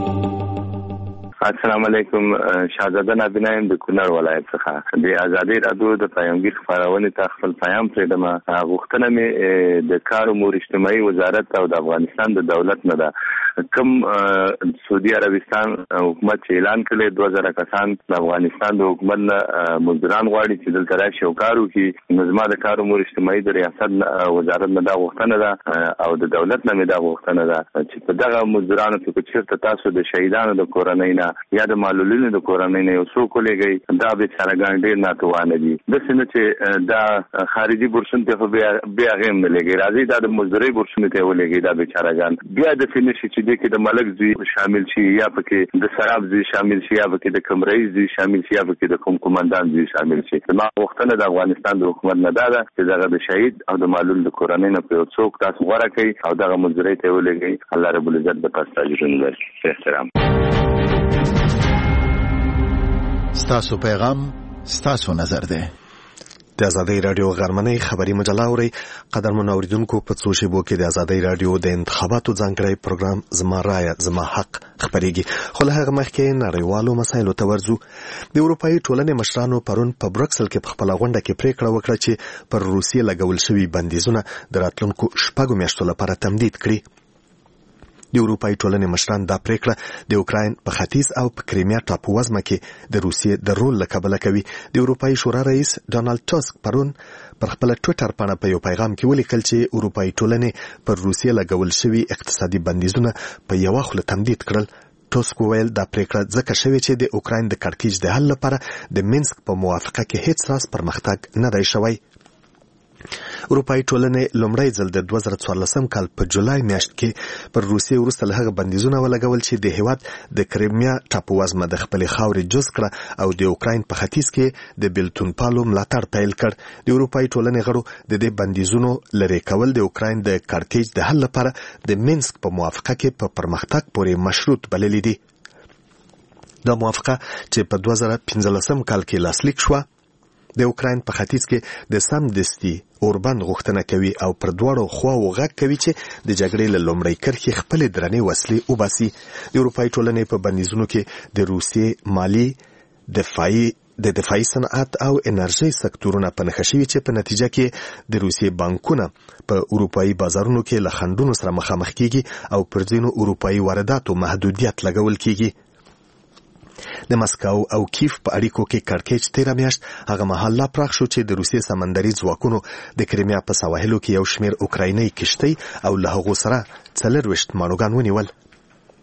السلام علیکم. شاهزاده نابینا یم د کونړ ولایت څخه. د ازادي راډیو د پیامګیر خپرونې ته خپل پیام پرېږدم. غوښتنه مې د کار امور اجتماعي وزارت او د افغانستان د دولت نه ده. کوم سعودي عربستان حکومت چې اعلان کړی دوه زره کسان د افغانستان د حکومت نه مزدوران غواړي چې دلته راشي او کار وکړي. نو زما د کار امور اجتماعي د ریاست وزارت نه دا غوښتنه ده او د دولت نه مې دا غوښتنه ده چې په دغه مزدورانو کې که چېرته تاسو د شهیدانو د کورنۍ نه یا د معلولینو د کورنۍ نه یو څوک ولېږئ دا بېچارهګان ډېر ناتوانه دي. داسې نه چې دا خارجي بورسونو ته خو بیا هغې هم نه لېږئ. راځئ دا د مزدورۍ بورسونو ته یې ولېږئ دا بېچارهګان. بیا داسې نه شي چې دې کې د ملک زوی شامل شي یا پکې د سراب زوی شامل شي یا پکې د کوم رئیس زوی شامل شي یا پکې د کوم قمندان زوی شامل شي. زما غوښتنه د افغانستان د حکومت نه دا ده چې دغه د شهید او د معلول د کورنۍ نه په یو څوک تاسو غوره کړئ او دغه مزدورۍ ته یې ولېږئ. الله رب العزت به تاسو ته اجرونه ورکړي. احترام. ستاسو پیغام ستاسو نظر ده. د ازادۍ رادیو غرمنۍ خبري مجله اوري. قدرمن اوریدونکو په څو شیبو کې د ازادۍ رادیو د انتخاباتو ځانګړی پروګرام زما رایه زما حق خبريږي. خو له هغه مخکې نړیوالو مسایلو ته ورځو. د اروپאי ټولنې مشرانو پرون په برکسل کې په خپل غونډه کې پریکړه وکړه چې پر روسیې لګول شوی بندیزونه د راتلونکو شپږو میاشتو لپاره تمدید کړي. د اروپאי ټولنې مشران دا پریکړه د اوکراین په ختیځ او په کریمیا ټاپو وزمه کې د روسیې د رول له کبله کوي. د اروپאי شورا رئیس ډانالډ ټاسک پرون پر خپل ټوئیټر باندې په یو پیغام کې ولیکل چې اروپאי ټولنې پر روسیې لګول شوی اقتصادي بندیزونه په یو خوله تمدید کړل. ټاسک وویل دا پریکړه ځکه شوې چې د اوکراین د کړکېچ د حل لپاره د مینسک په موافقه کې هیڅ راز پرمختګ نه دی شوی. اروپאי ټولنې لومړی ځل د دوه زره څوارلسم کال په جولای میاشت کې پر روسیې وروسته له هغه بندیزونه ولګول چې د هیواد د کریمیا ټاپو وزمه د خپلې خاورې جز کړه او د اوکراین په ختیځ کې د بیلتون پالو ملاتړ پیل کړ. د اروپאי ټولنې غړو د دې بندیزونو لرې کول د اوکراین د کړکېچ د حل لپاره د مینسک په موافقه کې په پرمختګ پورې مشروط بللي دي. دا موافقه چې په دوه زره پنځلسم کال کې لاسلیک شوه د اوکراین په ختیځ کې د سمدستي اوربند غوښتنه کوي او پر دواړو خواو غږ کوي چې د جګړې له لومړۍ کرښې خپلې درنې وسلې وباسي. د اروپאי ټولنې په بندیزونو کې د روسیې مالي دفاعي د دفاعي صنعت او انرژي سکتورونه په نښه شوي چې په نتیجه کې د روسیې بانکونه په اروپאי بازارونو کې له خنډونو سره مخامخ کیږي او پر ځینو اروپאי وارداتو محدودیت لګول کیږي. د مسکو او کیف په اړیکو کې کړکېچ تیره میاشت هغه مهال لا پراخ شو چې د روسیې سمندري ځواکونو د کریمیا په سواحلو کې یو شمېر اوکرایني کشتۍ او له هغو سره څلرویشت ماڼوګان ونیول.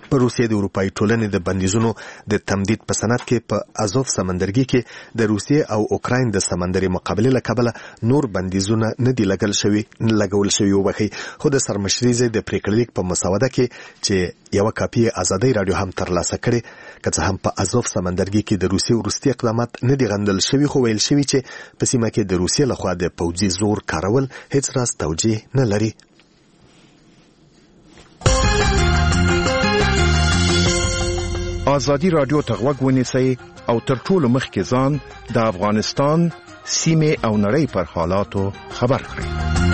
په روسیې د اروپאי ټولنې د بندیزونو د تمدید په سند کې په ازوف سمندرګي کې د روسیې او اوکراین د سمندري مقابله له کبله نور بندیزونه نه دي لګول شوي لګول شوي وبخي خو د سرمشري د پریکړلیک په مسوده کې چې یو کاپی ازادي رادیو هم ترلاسه کړي که هم په ازوف سمندرګي کې د روسیې وروستي اقدامات نه دي غندل شوي خو ویل شوي چې په سیمه کې د روسیې لخوا د پوځي زور کارول هیڅ راز توجیه نه لري. آزادی رادیو ته غوږ ونیسئ او تر ټولو مخکې ځان د افغانستان سیمې او نړۍ پر حالاتو خبر کړئ.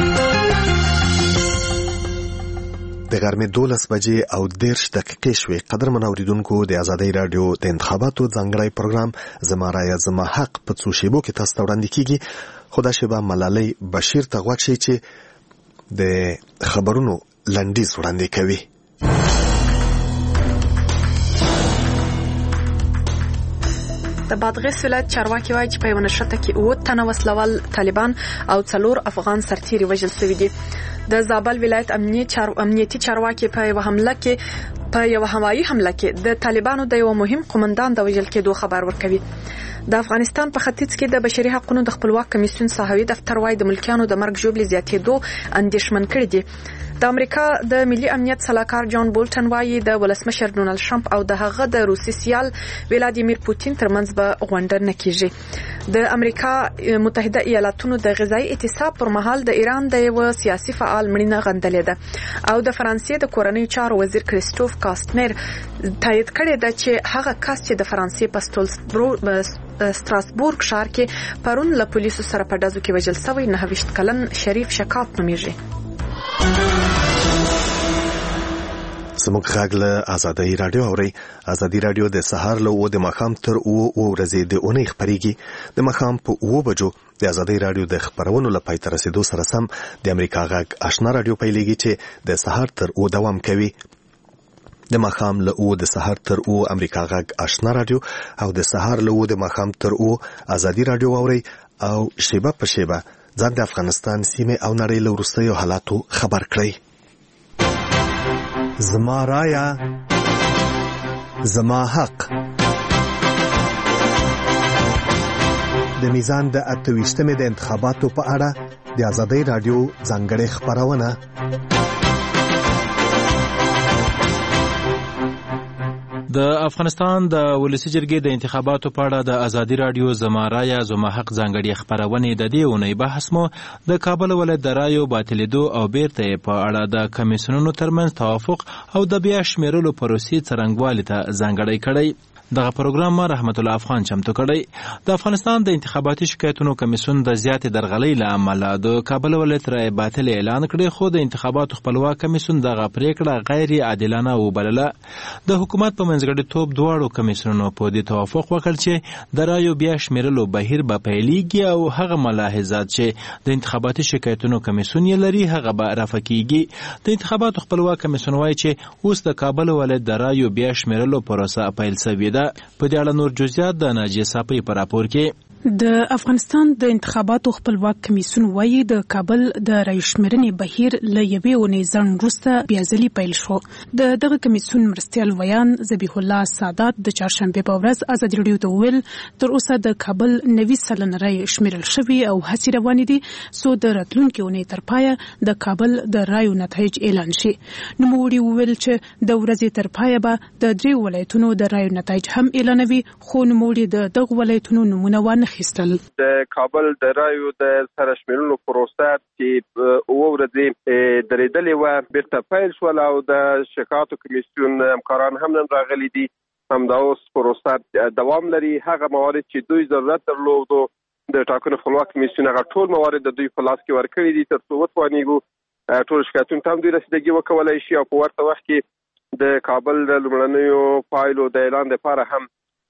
د غرمې دولس بجې او دیرش دقیقې شوې. قدرمن اوریدونکو د آزادی رادیو د انتخاباتو ځانګړی پروګرام زما رایه زما حق په څو شیبو کې تاسو ته وړاندې کیږي. خو دا شیبه ملالۍ بشیر ته غوږ شي چې د خبرونو لنډیز وړاندې کوي. د بادغیس ولایت چارواکي وایي چې په یو نښته کې اووه تنه وسلوال طالبان او څلور افغان سرتیري وژل شوي دي. د زابل ولایت امنیتي چارواکي په یو حمله کې په یو هوایي حمله کې د طالبانو د یو مهم قومندان د وژل کېدو خبر ورکوي. د افغانستان په ختیځ کې د بشري حقوقو د خپلواک کمیسیون ساحوي دفتر وايي د ملکیانو د مرګ ژوبلې زیاتېدو اندېښمن کړي دي. د امریکا د ملي امنیت سلاکار جان بولټن وايي د ولسمشر ډونالد ټرمپ او د هغه د روسي سیال ولادیمیر پوتین ترمنځ به غونډه نه کیږي. د امریکا متحده ایالاتونو د غذایی اعتصاب پر مهال د ایران د یو سیاسي فعال مړینه غندلې ده او د فرانسې د کورنۍ چارو وزیر کریستوف کاستنر تایید کړی ده چې هغه کس چې د فرانسې په ستراسبورګ ښار کې پرون له پولیسو سره په ډزو کې وژل شوی نهه ویشت کلن شریف شکاف نومیږي. زموږ غږ له آزادی رادیو اوري. آزادی رادیو د سهار له اوه د ماښام تر اوه ورځې د اونۍ خبريږي. د ماښام په اوه بجو د آزادی رادیو د خبرونو لپاره تر رسیدو سره سم د امریکا غږ آشنا رادیو پیلېږي چې د سهار تر اوه دوام کوي. د ماښام له اوه د سهار تر اوه امریکا غږ آشنا رادیو او د سهار له اوه د ماښام تر اوه آزادی رادیو اوري او شیبه په شیبه ځان د افغانستان سیمه او نړۍ له وروستیو حالاتو خبر کړئ. زما رایه زما حق. د میزان د اته ویشتمې د انتخاباتو په اړه د آزادی رادیو ځانګړې خبرونه. د افغانستان د ولسی جرګې د انتخاباتو په اړه د آزادی رادیو زما رایه زما حق ځانګړي خبرونه د دې اونۍ بحث مو د کابل ولایت د رایو باطلېدو او بیرته په اړه د کمیسیونونو ترمنځ توافق او د بیا شمیرلو پروسې څرنګوالي ته ځانګړی کړی. دغه پروګرام ما رحمت الله افغان چمتو کړی. د افغانستان د انتخاباتي شکایتونو کمیسیون د زیاتې درغلۍ له امله د کابل ولایت رای باطل اعلان کړی خو د انتخاباتو خپلواک کمیسیون دغه پریکړه غیر عادلانه وبلله. د حکومت په منځګړیتوب دواړو کمیسیونونو په دې توافق وکړ چې د رایو بیا شمیرلو بهیر به پیلېږي او هغه ملاحظات چې د انتخاباتي شکایتونو کمیسیون یې لري هغه به رفع کیږي. د انتخاباتو خپلواک کمیسیون وایي چې اوس د کابل ولایت د رایو بیا شمیرلو پروسه پیل شوې ده. په دې اړه نور جزئیات د ناجیه صافی په راپور کې. د افغانستان د انتخاباتو خپلواک کمیسیون وایي د کابل د رای شمیرنې بهیر له یوې اونۍ ځنډ وروسته بیا ځلې پیل شو. د دغه کمیسیون مرستیال ویان ذبیح الله سادات د چهارشنبې په ورځ ازادي راډیو ته وویل تر اوسه د کابل نوي سلنه رای شمیرل شوي او هڅې روانې دي څو د راتلونکې اونۍ تر پایه د کابل د رایو نتایج اعلان شي. نوموړي وویل چې د ورځې تر پایه به د دریو ولایتونو د رایو نتایج هم اعلانوي خو نوموړي د دغو ولایتونو نومونه ونه خیستل. د کابل د رایو د سره شمیرلو پروسه چې اوه ورځې درېدلې وه بیرته پیل شول او د شکایاتو کمیسیون همکاران هم نن راغلي دي. همدا اوس پروسه دوام لري. هغه موارد چې دوی ضرورت درلودو د ټاکنو خپلواک کمیسیون هغه ټول موارد د دوی په لاس کې ورکړي دي تر څو وتوانیږو ټول شکایتونو ته هم دوی رسیدګي وکولای شي او په ورته وخت کې د کابل د لومړنیو پایلو د اعلان لپاره هم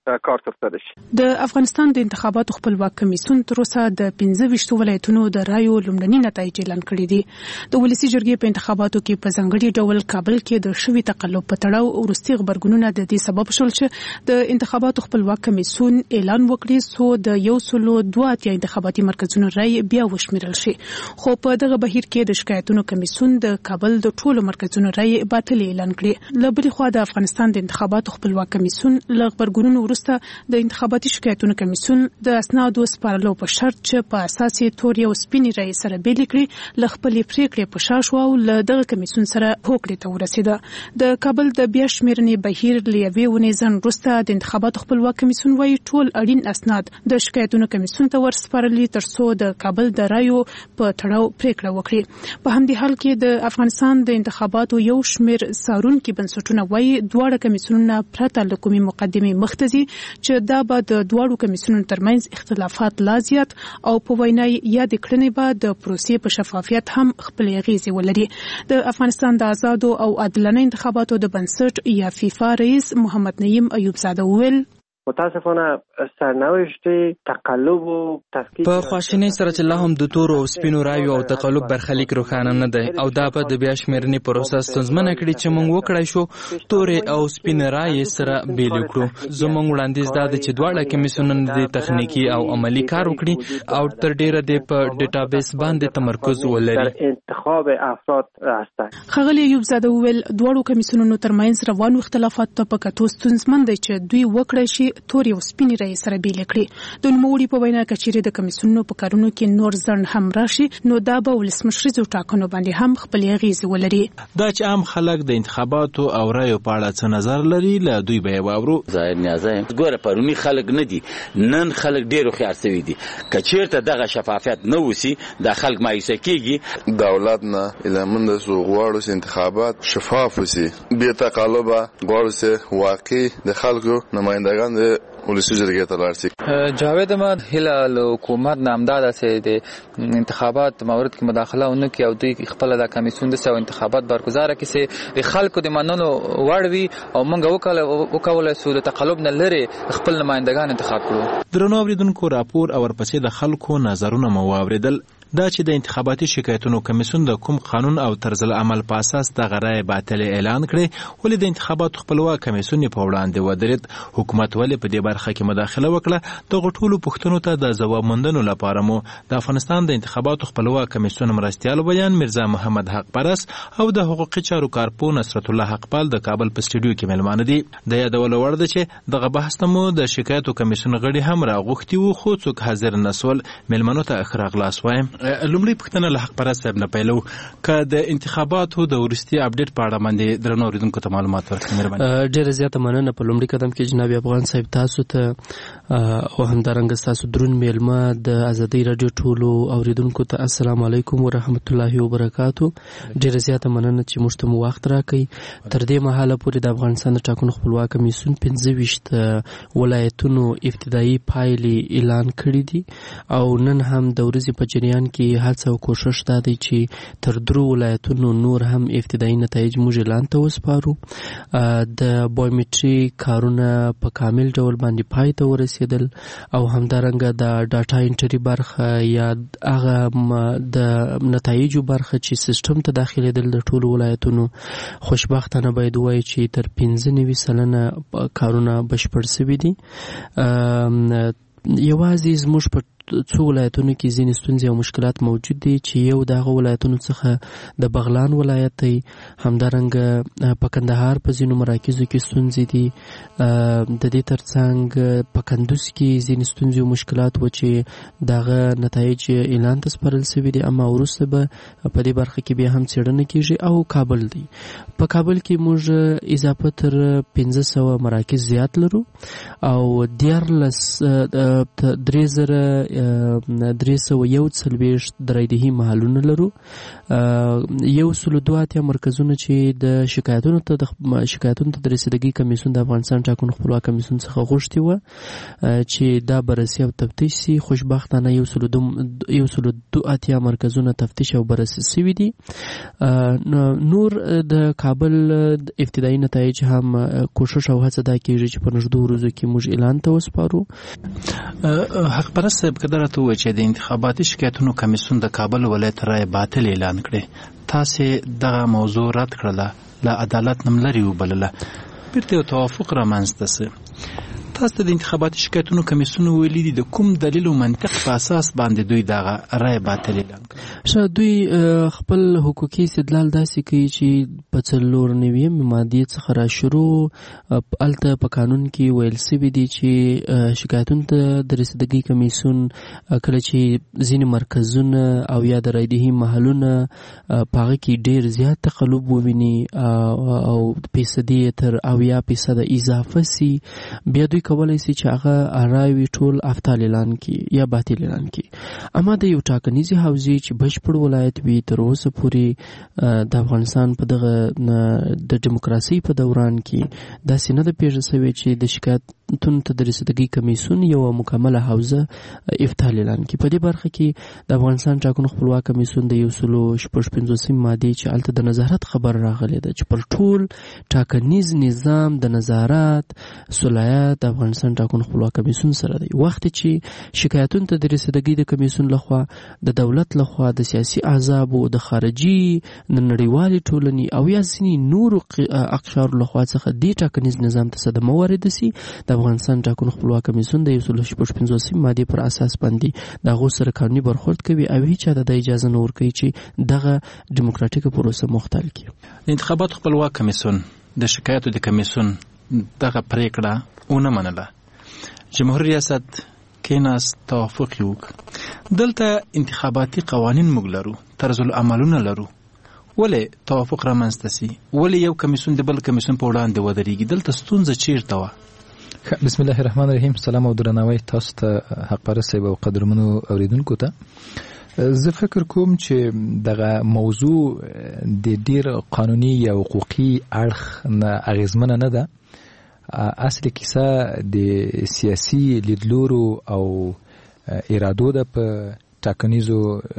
کار ترسره شي. د افغانستان د انتخاباتو خپلواک کمیسیون تر اوسه د پنځه ویشت ولایتونو د رایو لومړني نتایج اعلان کړي دي. د ولسی جرګې په انتخاباتو کې په ځانګړي ډول کابل کې د شوي تقلب په تړاو وروستي خبرګونونه د دې سبب شول چې د انتخاباتو خپلواک کمیسیون اعلان وکړي څو د یو سلو دوه اتیا انتخاباتي مرکزونو رای بیا وشمیرل شي. خو په دغه بهیر کې د شکایتونو کمیسیون د کابل د ټولو مرکزونو رای باطل اعلان کړي. له بلې خوا د افغانستان د انتخاباتو خپلواک کمیسیون له خبرګونونو وروسته د انتخاباتي شکایتونو کمیسیون د اسنادو سپارلو په شرط چې په اساس یې تورې او سپینې رایې سره بیلې کړي له خپلې پریکړې په شا شوه او له دغه کمیسیون سره هوکړې ته ورسېده. د کابل د بیا شمېرنې بهیر له یوې اونۍ ځنډ وروسته د انتخاباتو خپلواک کمیسیون وایي ټول اړین اسناد د شکایتونو کمیسیون ته ورسپارلي تر څو د کابل د رایو په تړاو پریکړه وکړي. په همدې حال کې د افغانستان د انتخاباتو یو شمېر څارونکي بنسټونه وایي دواړه کمیسیونونه پرته له کومې مقدمې مخته ځي چې دا به د دواړو کمیسیونونو ترمنځ اختلافات لا زیات او په وینا یاد کړنې به د پروسې په شفافیت هم خپلې اغیزې ولري. د افغانستان د آزادو او عادلانه انتخاباتو د بنسټ یا فیفا رئیس محمد نعیم ایوب زاده وویل متاسفانه سرنوشت تقلب او تفکیک په خواشینۍ سره چې لا هم د تورو او سپینو رایو او تقلب برخلیک روښانه نه دی او دا به د بیا شمېرنې پروسه ستونزمنه کړي چې موږ وکړای شو تورې او سپینې رایې سره بیل کړو. زموږ وړاندیز دا دی چې دواړه کمیسیونونه د تخنیکی او عملی کار وکړي او تر ډیره د په ډیټابیس باندې تمرکز ولري. انتخاب افراد هستند. خغلی ایوب زاده وویل دواړو کمیسیونونو ترمنځ روانو اختلافات ته په کتو ستونزمن دی چې دوی وکړای شي تورې او سپینې رایې سره بیل کړي. د نوموړي په وینا کچېرې د کمیسیونونو په کارونو کې نور ځنډ هم راشي نو دا به ولسمشریزو ټاکنو باندې هم خپلې اغیزې ولري. دا چې عام خلک د انتخاباتو او رایو په اړه څه نظر لري له دوی به یې واورو. ظاهر نیازه ګوره پرونی خلک نه دي نن خلک ډېر هوښیار سوي دي. که چېرته دغه شفافیت نه وسي دا خلک مایوسه کېږي. دولت نه اله موږ څو غواړو چې انتخابات شفاف وسي بې تقلبه غواړو چې واقعي د خلکو نمایندګان د ولسی جرګې ته لاړ شي. جاوید احمد هله حکومت نامدار سي د انتخابات مورد کې مداخله ونه کوي او دوی خپل د کمیسیون د سو انتخابات برگزار کړي چې خلکو د منلو وړ وي او موږ وکاله وکاله سو د تقلب نه لري خپل نمائندگان انتخاب کړو. درنو اوریدونکو راپور او ورپسې د خلکو نظرونه مو واوریدل. دا چې د انتخاباتي شکایتونو کمیسیون د کوم قانون او طرز العمل په اساس د غرای باطل اعلان کړي ولې د انتخاباتو خپلواک کمیسیون په وړاندې ودرید حکومت ولې په دې برخه کې مداخله وکړه د غټولو پښتنو ته د ځواب موندنو لپاره مو د افغانستان د انتخاباتو خپلواک کمیسیون مرستيال بیان مرزا محمد حق پرس او د حقوقي چارو کارپو نصرت الله حقپال د کابل په سټډیو کې ملمانه دي. د یادولو وړ ده چې دغه بحث ته مو د شکایتو کمیسیون غړي هم راغوښتي وو خو څوک حاضر نسول. ملمنو ته اخر اغلاس وایم. لومړی پښتنه له حق پرست صاحب نه پیلو که د انتخاباتو د ورستي اپډیټ په اړه باندې درنو اوریدونکو ته معلومات ورکړئ مهرباني. ډیره زیاته مننه. په لومړي قدم کې جناب افغان صاحب تاسو ته او همدارنګه تاسو درون میلمه د ازادي رادیو ټولو اوریدونکو ته السلام علیکم ورحمت الله وبرکاتو. ډیره زیاته مننه چې موږ ته وخت راکړئ. تر دې مهاله پورې د افغانستان د ټاکنو خپلواک کمیسیون پنځه ویشت ولایتونو ابتدایي پایلې اعلان کړي دي او نن هم د ورځې په جریان کې هڅه او کوشش دا دی چې تر درو ولایتونو نور هم ابتدایي نتایج موږ اعلان ته وسپارو. د بایومټري کارونه په کامل ډول باندې پای ته ورسېدل او همدارنګه د ډاټا انټري برخه یا هغه د نتایجو برخه چې سیستم ته داخلېدل د ټولو ولایتونو خوشبختانه باید وایي چې تر پنځه نوي سلنه کارونه بشپړ شوي دي. یوازې زموږ په څو ولایتونو کې ځینې ستونزې او مشکلات موجود دي چې یو د هغه ولایتونو څخه د بغلان ولایت دی. همدارنګه په کندهار په ځینو مراکزو کې ستونزې دي. د دې ترڅنګ په کندوز کې ځینې ستونزې او مشکلات و چې دغه نتایج اعلان ته سپارل شوي دي اما وروسته به په دې برخه کې بیا هم څېړنه کیږي. او کابل دی. په کابل کې موږ اضافه تر پنځه سوه مراکز زیات لرو او دیارلس درې زره درې سوه یو څلوېښت د رایدهي محلونه لرو. یو سلو دوه اتیا مرکزونه چې د شکایتونو ته د شکایتونو ته د رسیدګۍ کمیسیون د افغانستان ټاکنو خپلواک کمیسیون څخه غوښتي وه چې دا بررسي او تفتیش سي. خوشبختانه یو سلو یو سلو دوه اتیا مرکزونه تفتیش او بررسي سوي دي. نور د کابل ابتدایي نتایج هم کوشش او هڅه دا کیږي چې په نږدې ورځو کې موږ اعلان ته وسپارو. حق پرست صاحب که درته ووایي چې د انتخاباتي شکایتونو کمیسیون د کابل ولایت رای باطل اعلان کړی، تاسې دغه موضوع رد کړله، له عدالت نه لرې وبلله، بیرته یو توافق رامنځته سه. تاسو ته د انتخاباتي شکایتونو کمیسیون ویلي دي د کوم دلیل او منطق په اساس باندې دوی دغه رای باطل اعلان کړ؟ شه دوی خپل حقوقي استدلال داسې کوي چې په څلور نویم مادې څخه را شروع الته په قانون کې ویل سوي دي چې شکایتونو ته د رسیدګۍ کمیسیون کله چې ځینې مرکزونه او یا د رایدهي محلونه په هغه کې ډېر زیات تقلب وویني او فیصدي تر اویا فیصده اضافه سي، بیا دوی کولای شي چې هغه رایوي ټول افتال اعلان کړي یا باطل اعلان کړي. اما د یو ټاکنیزې حوزې چې بشپړ ولایت وي تر اوسه پورې د افغانستان په دغه د ډیموکراسۍ په دوران کې داسې نه ده پیښه سوې چې د شکایتونو ته د رسیدګۍ کمیسیون یوه مکمله حوزه افتال اعلان کړي. په دې برخه کې د افغانستان ټاکنو خپلواک کمیسیون د یو سلو شپږ پنځوسم مادې چې هلته د نظارت خبر راغلی ده چې پر ټول ټاکنیز نظام د نظارت صلاحیت د افغانستان ټاکنو خپلواک کمیسیون سره دی. وخت چې شکایتونو ته د رسیدګۍ د کمیسیون لخوا د دولت لخوا د سیاسي احزابو د خارجي د نړیوالې ټولنې او یا ځینې نورو اقشارو لخوا څخه دې ټاکنیز نظام ته صدمه وارده سي، د افغانستان ټاکنو خپلواک کمیسیون د یو سلو شپږ پنځوسم مادې پر اساس باندې د هغو سره قانوني برخورد کوي او هیچ چا ته د اجازه نه ورکوي چې دغه ډیموکراتیکه پروسه مختل کړي. د انتخاباتو خپلواک کمیسیون د شکایتو د کمیسیون دغه پریکړه ونه منله. جمهور ریاست کیناست، توافق یې وکړ. دلته انتخاباتي قوانین موږ لرو، طرز العملونه لرو، ولې توافق رامنځته سي؟ ولې یو کمیسیون د بل کمیسیون په وړاندې ودرېږي؟ دلته ستونزه چیرته وه؟ بسم الله الرحمن الرحیم. سلام او درناوی تاسو ته حق پرست صاحب او قدرمنو اوریدونکو ته. زه فکر کوم چې دغه موضوع د ډیر قانوني یا حقوقي اړخ نه اغیزمنه نه ده. اصل کیسه د سیاسي لیدلورو او ارادو ده په ټاکنیزو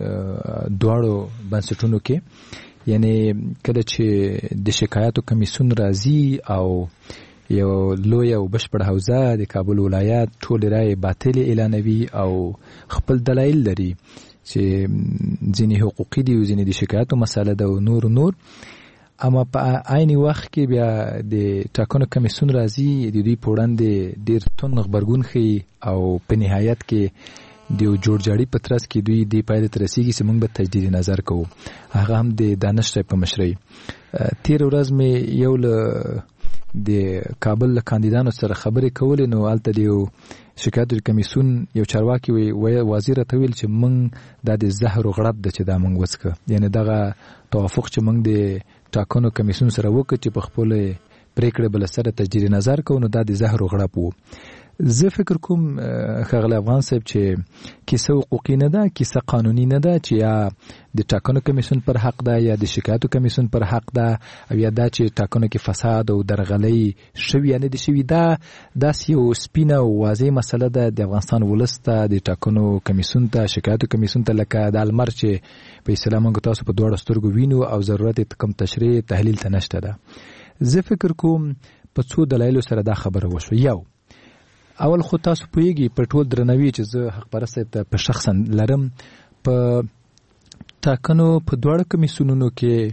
دواړو بنسټونو کې. یعنی کله چې د شکایاتو کمیسیون راځي او یو لوی او بشپړ حوزه د کابل ولایت ټول رای باطل اعلانوي او خپل دلایل لري چې ځینې حقوقي دي او ځینې د شکایاتو مسله ده او نور نور، اما په عین وخت کې بیا د ټاکنو کمیسیون راځي د دوی په وړاندې ډېر توند غبرګون ښیي او په نهایت کې د یو جوړجاړي په ترڅ کې دوی دې پایلې ته رسېږي چې موږ به تجدید نظر کوو، هغه هم د دانش صاحب په مشرۍ. تېره ورځ مې یو له د کابل له کاندیدانو سره خبرې کولې، نو هلته د یو شکایتو کمیسیون یو چارواکي واضح راته ویل چې موږ دا د زهر غړپ ده چې دا موږ وڅښه. یعنې دغه توافق چې موږ د ټاکنو کمیسیون سره وکړ چې په خپل پریکړه بل سره تجدید نظر کوو، نو دا د زهر غړپ وو. زه فکر کوم ښاغلی افغان صاحب چې کیسه حقوقي نه ده، کیسه قانوني نه ده چې یا د ټاکنو کمیسیون پر حق ده یا د شکایتو کمیسیون پر حق ده او یا دا چې ټاکنو کې فساد او درغلۍ شوي یا نه دي شوي. دا داسې یو سپینه او واضح مسله ده د افغانستان ولس ته، د ټاکنو کمیسیون ته، شکایتو کمیسیون ته، لکه د المر چې په اصطلاح موږ تاسو په دواړو سترګو وینو او ضرورت یې کوم تشریح تحلیل ته نشته ده. زه فکر کوم په څو دلایلو سره دا خبره وشوه. یو، اول خو تاسو پوهیږئ په ټول درناوي چې زه حق پرست صاحب ته په شخصا لرم، په ټاکنو په دواړو کمیسیونونو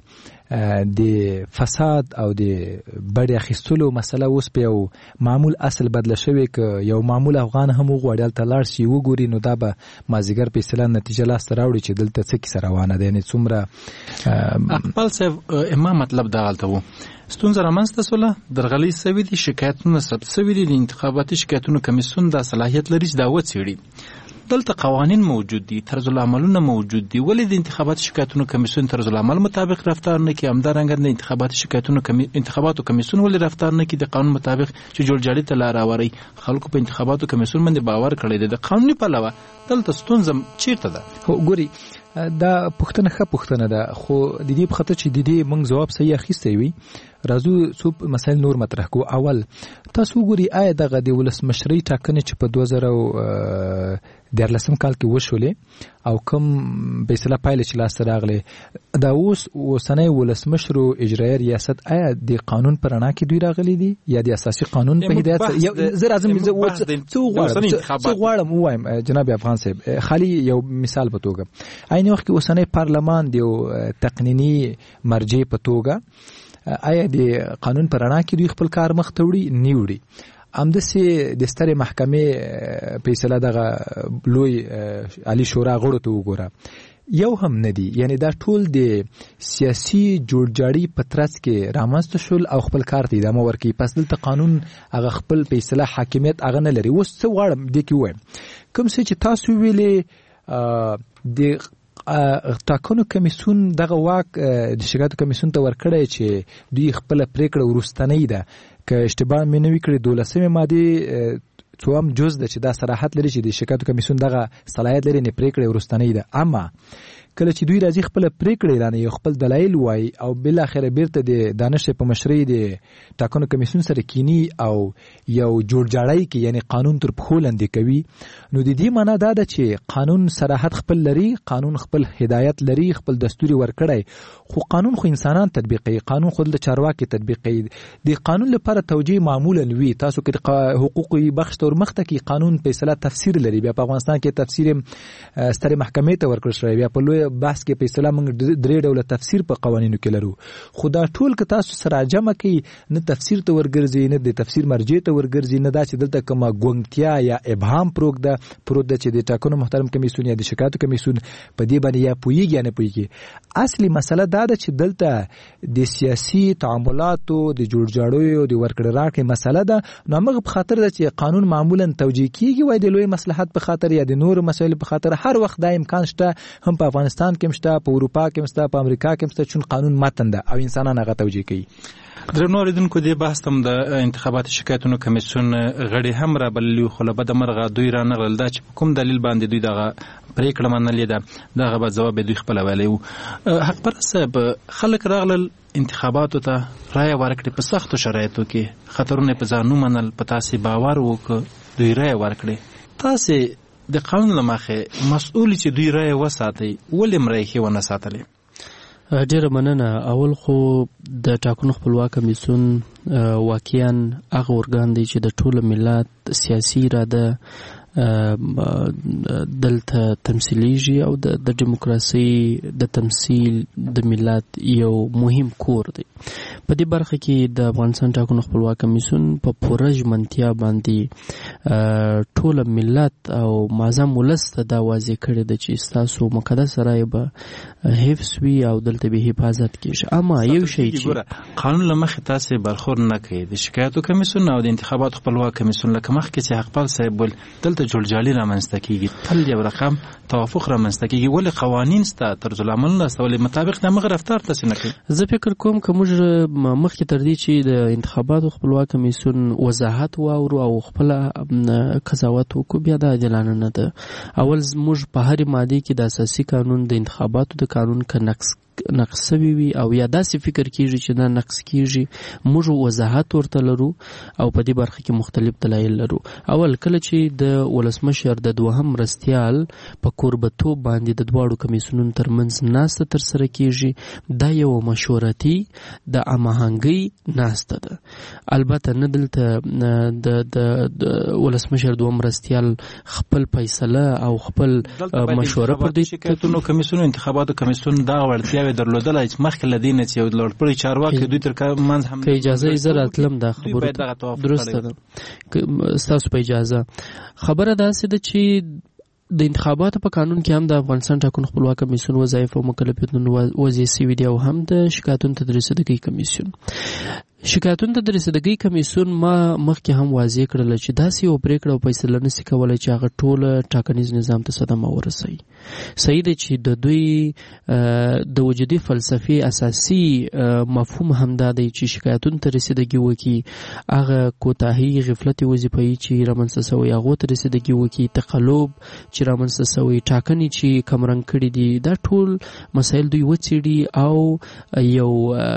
کې د فساد او د بډې اخیستلو مسله اوس په یو معمول اصل بدله شوې که یو معمول افغان هم وغواړي هلته لاړ شي وګوري، نو دا به مازدیګر په اصطلاح نتیجه لاسته راوړي چې دلته څه کیسه روانه ده. یعنې څومره اقبال صاحب ما مطلب دا هلته و ستونزه رامنځته سوله، درغلۍ سوي دي، شکایتونه ثبت سوي دي، د انتخاباتي شکایتونو کمیسیون دا صلاحیت لري چې دا وڅېړي. دلته قوانین موجود دي، طرز العملونه موجود دي، ولې د انتخاباتي شکایتونو کمیسیون طرز العمل مطابق رفتار نه کوي؟ همدارنګه د انتخاباتي شکایتونو کمی... انتخاباتو کمیسیون ولې رفتار نه کوي د قانون مطابق چې جوړجاړي ته لار هواري؟ خلکو په انتخاباتو کمیسیون باندې باور کړی دی. د قانوني پلوه دلته ستونزه چیرته ده؟ هو ګوري دا پوښتنه ښه پوښتنه ده، خو د دې په خاطر چې د دې موږ ځواب صحیح اخیستی وي راځو څو مسایل نور مطرح کوو. اول تاسو ګوري آیا دغه د ولسمشرۍ ټاکنې چې په دوه زره دیارلسم کال کې وشولې او کوم فیصله پایله چې لاسته راغلې، دا اوس اوسنی ولسمشر اجرایي ریاست آیا د قانون په رڼا کې دوی راغلي دي یا د اساسي قانون په هدایت سره؟ زه راځم څه غواړم ووایم جناب افغان صاحب، خالي یو مثال په توګه عین وخت کې اوسنی پارلمان د یو تقنینی مرجع په توګه آیا د قانون پر رڼا کې دوی خپل کار مخ ته وړي نه وړي؟ همداسې د سترې محکمې فیصله دغه لوی عالی شورا غړو ته وګوره یو هم نه دي، یعنی دا ټول د سیاسي جوړجاړي په ترڅ کې رامنځته شول او خپل کار ته ادامه ورکوي. پس دلته قانون هغه خپل فیصله حاکمیت هغه نه لري. اوس څه غواړم دې کې ووایم، کوم څه چې تاسو ویلې د ټاکنو کمیسیون دغه واک د شکایتو کمیسیون ته ورکړی چې دوی خپله پریکړه وروستنۍ ده، که اشتباه مې نه وي کړې دولسمې مادې څوم جز ده چې دا صراحت لري چې د شکایتو کمیسیون دغه صلاحیت لري نه پریکړه وروستنۍ ده. اما کله چې دوی راځي خپل پریکړه اعلانوي او خپل دلایل وایي او بل اخر بیرته د دانش په مشرۍ د ټاکنو کمیسیون سره کینی او یو جوړجاړی کې یعنی قانون تر پښو لاندې کوي، نو د دې معنی دا ده چې قانون صراحت خپل لري، قانون خپل هدایت لري، خپل دستوري ورکړی، خو قانون خو انسانان تطبیقوي، قانون خو د چارواکي تطبیقوي. د قانون لپاره توجیه معمولا وي، تاسو کې حقوقي بخش تور مخته کې قانون فیصله تفسیر لري، بیا په افغانستان کې تفسیر سترې محکمې ته ورکړل شوی، بیا په لوی بحث کې فیصله موږ درې ډوله تفسیر په قوانینو کې لرو. خو دا ټول که تاسو سره جمع کړئ نه تفسیر ته ورګرځي نه د تفسیر مرجع ته ورګرځي، نه دا چې دلته کومه ګونګتیا یا ابهام پروت ده پروت ده چې د ټاکنو محترم کمیسیون یا د شکایتو کمیسیون په دې باندې یا پوهیږي یا نه پوهیږي. اصلي مسله دا ده چې دلته د سیاسي تعاملاتو د جوړجاړیو د ورکړې راکړې مسله ده، نو موږ په خاطر ده چې قانون معمولا توجیه کیږي وای د لوی مصلحت په خاطر یا د نور مسایل په خاطر، هر وخت دا امکان شته هم په افغانستان کې مشته، په اروپا کې مشته، په امریکا کې مشته، چون قانون متن ده او انسانان هغه توجیه کوي. درنو اوریدونکو دې بحث هم د انتخاباتي شکایتونو کمیسیون غړي هم را بللي، خو له بده مرغه دوی را نغلل دا چې په کوم دلیل باندې دوی دغه پریکړه منلې ده، دغه به ځواب دوی خپله ویلی و. حقپرست صاحب، خلک راغلل انتخاباتو ته رایه ورکړي په سختو شرایطو کې، خطرونه په ځان ومنل، په تاسې باور وکړه دوی رایه ورکړي. تاسې د قانون له مخې مسؤل چې دوی رایه وساتئ ولې م رایې ښې ونه ساتلې؟ ډیره مننه. اول خو د ټاکنو خپلواک کمیسیون واقعا هغه ارګان دی چې د ټول ملت سیاسي اراده دلته تمثیلیږي او د دیموکراسي د تمثیل د ملت یو مهم کور دی. په دې برخه کې د افغانستان ټاکنو خپلواک کمیسیون په پوره ژمنتیا باندې ټول ملت او معظم ولس ته دا واضح کړی ده چې ستاسو مقدس رایه به حفظ وي او دلته به حفاظت کیږي. اما یو شی چې قانون له مخې تاسې برخور نه کوي، د شکایتو کمیسیون او د انتخاباتو خپلواک کمیسیون لکه مخکې چې حقپال صاحب ول دلته جوړجاړي رامنځته کیږي، تل یو رقم توافق رامنځته کیږي، ولې قوانین سته، طرز العملونه سته، ولې مطابق د همغه رفتار تاسې نه کوي؟ زه فکر کوم که موږ مخکې تر دې چې د انتخاباتو خپلواک کمیسیون وضاحت واورو او خپله قضاوت وکړو بیا دا عادلانه نه ده. اول موږ په هرې مادې کې د اساسي قانون د انتخاباتو د قانون که نقص نقص شوی وي او یا داسې فکر کیږي چې دا نقص کیږي، موږ وضاحت ورته لرو او په دې برخه کې مختلف دلایل لرو. اول کله چې د ولسمشر د دوهم مرستیال په کوربتوب باندې د دواړو کمیسیونونو ترمنځ ناسته ترسره کیږي، دا یو مشورتي د هماهنګۍ ناسته ده. البته نه دلته د ولسمشر دوهم مرستیال خپل فیصله او خپل مشوره پر دې شکایتونو کمیسیون انتخاباتو کمیسیون دا وړتیا درلودلای چې مخکې له دې نه چې یو لوړپوړي چارواکي دوی تر منځ هم که اجازه یې زه راتلم دا خبرو ته درسته ده. ستاسو په اجازه خبره داسې ده چې د انتخاباتو په قانون کې هم د افغانستان ټاکنو خپلواک کمیسیون وظایف او مکلفیتونه وضع شوي دي او هم د شکایتونو تدریس دقیق کمیسیون. شکایتونو ته د رسیدګۍ کمیسیون ما مخکې هم واضح کړل چې داسې یو پریکړه او فیصله نشي کولای چې هغه ټول ټاکنیز نظام ته صدمه ورسوي. صحیح ده چې د دوی د وجودي فلسفي اساسي مفهوم همدا دی چې شکایتونو ته رسیدګي وکړي، هغه کوتاهي غفلت وظیفوي چې رامنځته شوی هغو ته رسیدګي وکړي، تقلب چې رامنځته شوی، ټاکنې چې کمرنګ کړي دي، دا ټول مسایل دوی وڅېړي او یو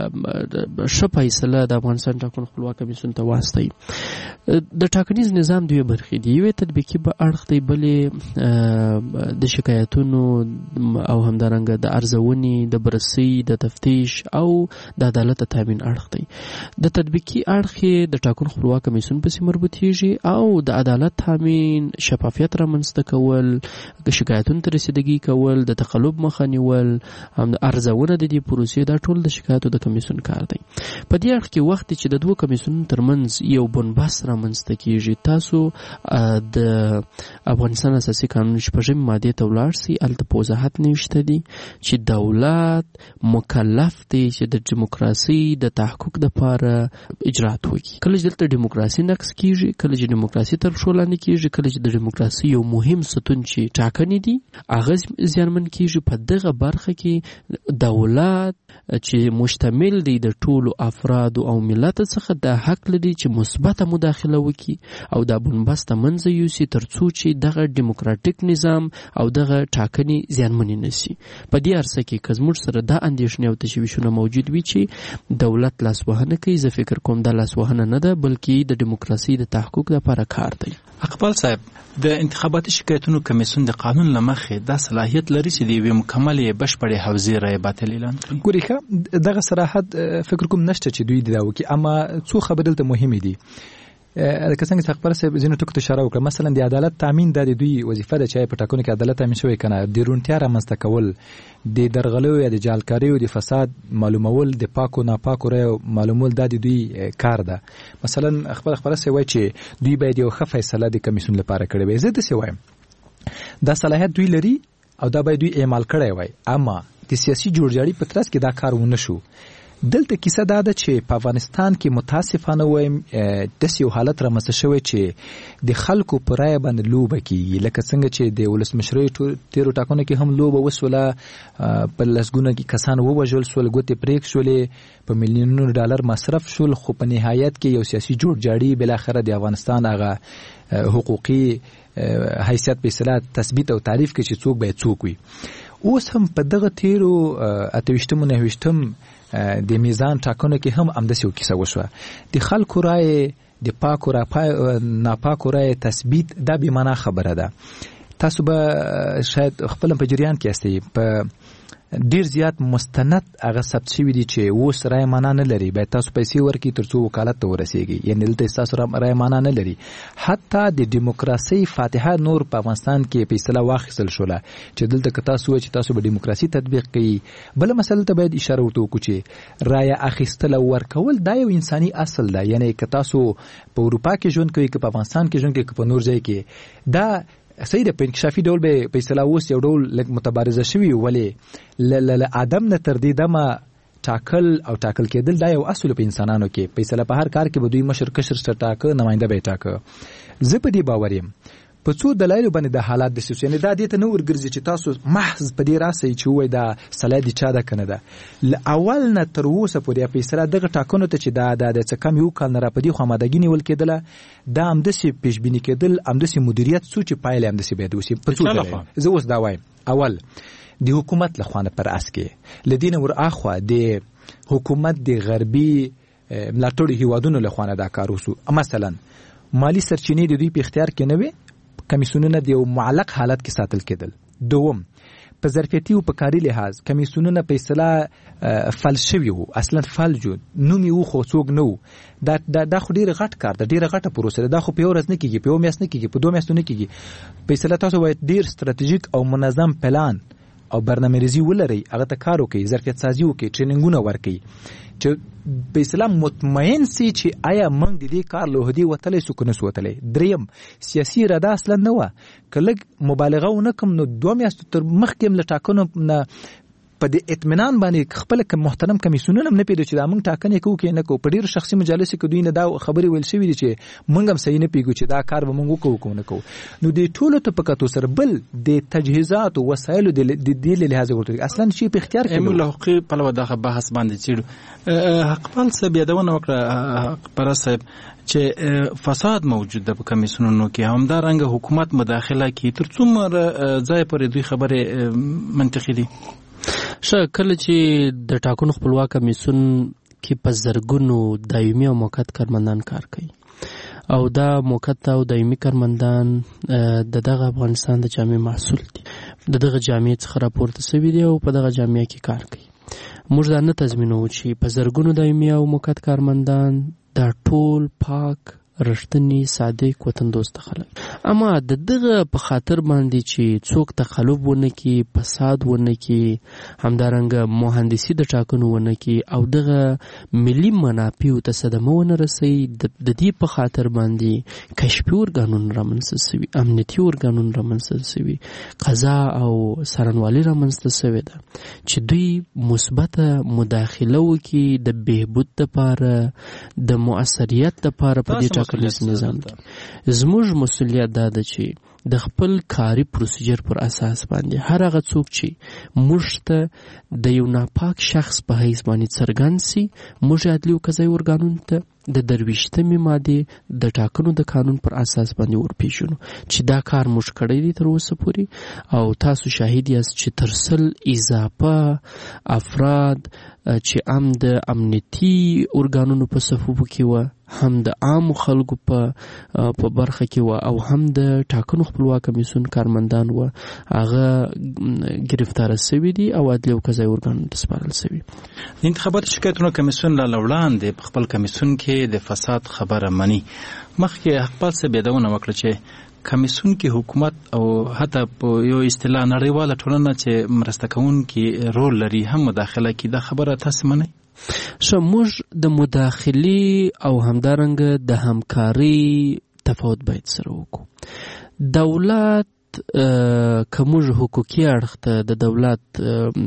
ښه فیصله د افغانستان ټاکنو خپلواک کمیسیون ته واستوي. د ټاکنیز نظام دوی برخې دي، یوې تطبیقي اړخ دی، بلې د شکایتونو او همدارنګه د ارزونې، د بررسۍ، د تفتیش او د عدالت تامین اړخ دی. د تطبیقي اړخ د ټاکنو خپلواک کمیسیون پسې مربوطیږي او د عدالت تامین، شفافیت رامنځته کول، شکایتونو ته رسیدګي کول، د تقلب مخه نیول، ارزونه د دې پروسې، دا ټول د شکایتو د کمیسیون کار دی. په دې اړخ کې وخت چې د دوه کمیسیونونو ترمنځ یو بنبست رامنځته کیږي، تاسو د افغانستان اساسي قانون شپږمې مادې ته ولاړ سئ، هلته په وضاحت نوشته دي چې دولت مکلف دی چې د ډیموکراسۍ د تحقق دپاره اجرات وکړي. کله چې دلته ډیموکراسي نقض کیږي، کله چې ډیموکراسي تر پښو لاندې کیږي، کله چې د ډیموکراسي یو مهم ستون چې ټاکنې دي هغه زیانمن کیږي، په دغه برخه کې دولت چې مشتمل دی د ټولو افرادو او ملت څخه د حق لري چې مثبته مداخله وکړي او دا بنبست منځه یوسي تر څو چې دغه ډیموکراټیک نظام او دغه ټاکنې زیانمنې نشي. په دې عرصه کې که زموږ سره دا اندېښنې او تشویشونه موجود وي چې دولت لاسوهنه کوي، زه فکر کوم دا لاسوهنه نه ده بلکې د ډیموکراسۍ د تحقق لپاره کار دی. اقبال صاحب، د انتخاباتي شکایتونو کمیسیون د قانون له مخې دا صلاحیت لري چې د یوې مکملې بشپړې حوزې رایې باطل اعلان کړي؟ ګورې ښه، دغه صراحت فکر کوم نشته چې دوی دا وکړي، اما څو خبرې دلته مهمې دي. که څنګه چې اخبار صاحب ځینو ټکو ته اشاره وکړه، مثلا د عدالت تامین دا د دوی وظیفه ده چې په ټاکنو کې عدالت تامین شوی که نه، د روڼتیا رامنځته کول، د درغلیو یا د جعلکاریو د فساد معلومول، د پاکو ناپاکو رایو معلومول، دا د دوی کار ده. مثلا خپل خبره صاحب وایي چې دوی باید یو ښه فیصله د کمیسیون لپاره کړې وای. زه داسې وایم دا صلاحیت دوی لري او دا باید دوی اعمال کړی وای، اما د سیاسي جوړجاړي په ترڅ کې دا کار ونه شو. دلته کیسه دا ده چې په افغانستان کې متاسفانه وایم داسې یو حالت رامنځته شوی چې د خلکو په رایه باندې لوبه کیږي، لکه څنګه چې د ولسمشرۍ تیرو ټاکنو کې هم لوبه وسوله، په لسګونه کې کسان ووژل سول، ګوتې پرېښ شولې، په میلیونونو ډالر مصرف شول، خو په نهایت کې یو سیاسي جوړجاړي بالاخره د افغانستان هغه حقوقي حیثیت په اصطلاح تثبیت او تعریف کې چې څوک باید څوک وي. اوس هم په دغه تیرو اتهویشتم او نهویشتم د میزان ټاکنو کې هم همداسې یو کیسه وشوه. د خلکو رایې د پاکو ناپاکو رایې تثبیت دا بې معنا خبره ده. تاسو به شاید خپل په جریان کې یاستئ، په ډیر زیات مستند هغه ثبت شوي دي چې اوس رایه معنا نه لري، باید تاسو پیسې ورکړئ تر څو وکالت ته ورسیږي، یعنې دلته ستاسو رایه معنا نه لري. حتی د ډیموکراسۍ فاتحه نور په افغانستان کې په اصطلاح واخیستل شوله چې دلته که تاسو وایئ چې تاسو به ډیموکراسي تطبیق کوي. بله مسله ته باید اشاره ورته وکړو چې رایه اخیستل او ورکول دا یو انساني اصل ده، یعنې که تاسو په اروپا کې ژوند کوئ، که په افغانستان کې ژوند کوئ، که په نور ځای کې، دا صحیح ده. په انکشافي ډول به په اصطلاح اوس یو ډول لږ متبارزه شوي، ولې له ادم نه تر دې دمه ټاکل او ټاکل کېدل دا یو اصل په انسانانو کې. په اصطلاح په هر کار کې به دوی مشر کشر سره ټاکه، نماینده به یې ټاکه. زه په دې باور یم په څو دلایلو باندې دا حالات د سیاسي، یعنې دا دې ته نه ورګرځي چې تاسو محض په دې راسئ چې ووایئ دا صلاحیت د چا ده که نه ده. له اول نه تر اوسه پورې په اصطلاح دغه ټاکنو ته چې دا د څه کم یو کال نه را په دې خوا امادګي نیول کېدله، دا همداسې پیشبیني کېدل، همداسې مدیریت څو چې پایله همداسې باید وشي. په څو دلایلو زه اوس دا وایم. اول د حکومت له خوا نه پر اس کې، له دې نه ورهاخوا د حکومت د غربي ملاتړو هیوادونو له خوا نه دا کار وشو. مثلا مالی سرچینې د دوی په اختیار کې نه وي، کمیسیونونه د یو معلق حالت کې ساتل کېدل. دوم، په ظرفیتي او په کاري لحاظ کمیسیونونه په اصطلاح فلج شوي وو، اصلا فلج وو، نوم یې و خو څوک نه وو. دا دا خو ډېر غټ کار ده، ډېره غټه پروسه ده. دا خو په یو ورځ نه کېږي، په یو میاشت نه کېږي، په دوه میاشتو نه کېږي. په اصطلاح تاسو باید ډېر ستراتیژیک او منظم پلان او برنامه‌ریزي ولرئ، هغه ته کار وکړئ، ظرفیت سازي وکړئ، ټریننګونه ورکړئ چې په اصطلاح مطمئن سي چې آیا موږ د دې کار له هدي وتلی سو که نه سو وتلی. دریم، سیاسي اراده اصلا نه وه. که لږ مبالغه ونه کړم نو دوه میاشتو تر مخکې له ټاکنو نه په دې اطمینان باندې خپل محترم کمیسیونونه هم نه پیدا چې دا موږ ټاکنې کوو کې نه کوو. په ډېر شخصي مجالس کې دوی نه دا خبرې ویل شوې دي چې موږ هم صحیح نه پیګو چې دا کار به موږ وکړو کوو نه کوو. نو دې ټولو ته په کتو سره بل د تجهیزات او وسایلو د دې له لحاظه ورته اصلا شي په اختیار کې موږ له حقوقي په لور دغه بحث باندې چیرو حقپال صاحب یادونه وکړه حقپال صاحب چې فساد موجود ده په کمیسیونونو کې همدارنګه حکومت مداخله کوي تر څومره ځای پورې دوی خبرې منطقي دي. ښه کله چې د ټاکنو خپلواک کمیسیون کې په زرګونو دایمي او موقت کارمندان کار کوي او دا موقت او دایمي کارمندان د دغه افغانستان د جامع محصول دي، د دغه جامع څخه راپورته شوي دي او په دغه جامع کې کار کوي. موږ دا نه تضمینوو چې په زرګونو دایمي او موقت کارمندان دا ټول پاک رښتینی صادق وطن دوست خلک، اما د دغه په خاطر باندې چې څوک تقلب ونه کړي، فساد ونه کړي، همدارنګه مهندسي د ټاکنو ونه کړي او دغه ملي منافعو ته صدمه ونه رسوي، د دې په خاطر باندې کشفي ارګانونه رامنځته شوي، امنیتي ارګانونه رامنځته شوي، قضا او څارنوالي رامنځته شوې ده چې دوی مثبته مداخله وکړي د بهبود دپاره، د مؤثریت دپاره په دې ټاکنیز نظام کې. زموږ مسؤلیت دا ده چې د خپل کاري پروسیجر پر اساس باندې هر هغه څوک چې موږ ته د یو ناپاک شخص په حیث باندې څرګند سي، موږ عدلي او قضایي ارګانونو ته د درویشتمې مادې د ټاکنو د قانون پر اساس باندې ورپېژنو چې دا کار موږ کړی دی تر اوسه پورې، او تاسو شاهد یاست چې تر سل اضافه افراد چې هم د امنیتي ارګانونو په صفوفو کې وه، هم د عامو خلکو په په برخه کې وه او هم د ټاکنو خپلواک کمیسیون کارمندان وه، هغه ګرفتاره شوي دي او عدلي او قضایي ارګانونو ته سپارل شوي. د انتخاباتو شکایتونو کمیسیون لا وړاندې په خپل کمیسیون کې د فساد خبره مني. مخکې حقپال صاحب یادونه وکړه چې کمیسیون کې حکومت او حتی په یو اصطلاح نړیواله ټولنه چې مرسته کوونکي رول لري هم مداخله کوي، دا خبره تاسې منئ؟ ښه، موږ د مداخلې او همدارنګه د همکارۍ تفاوت باید سره وکړو. دولت که موږ حقوقي اړخ ته د دولت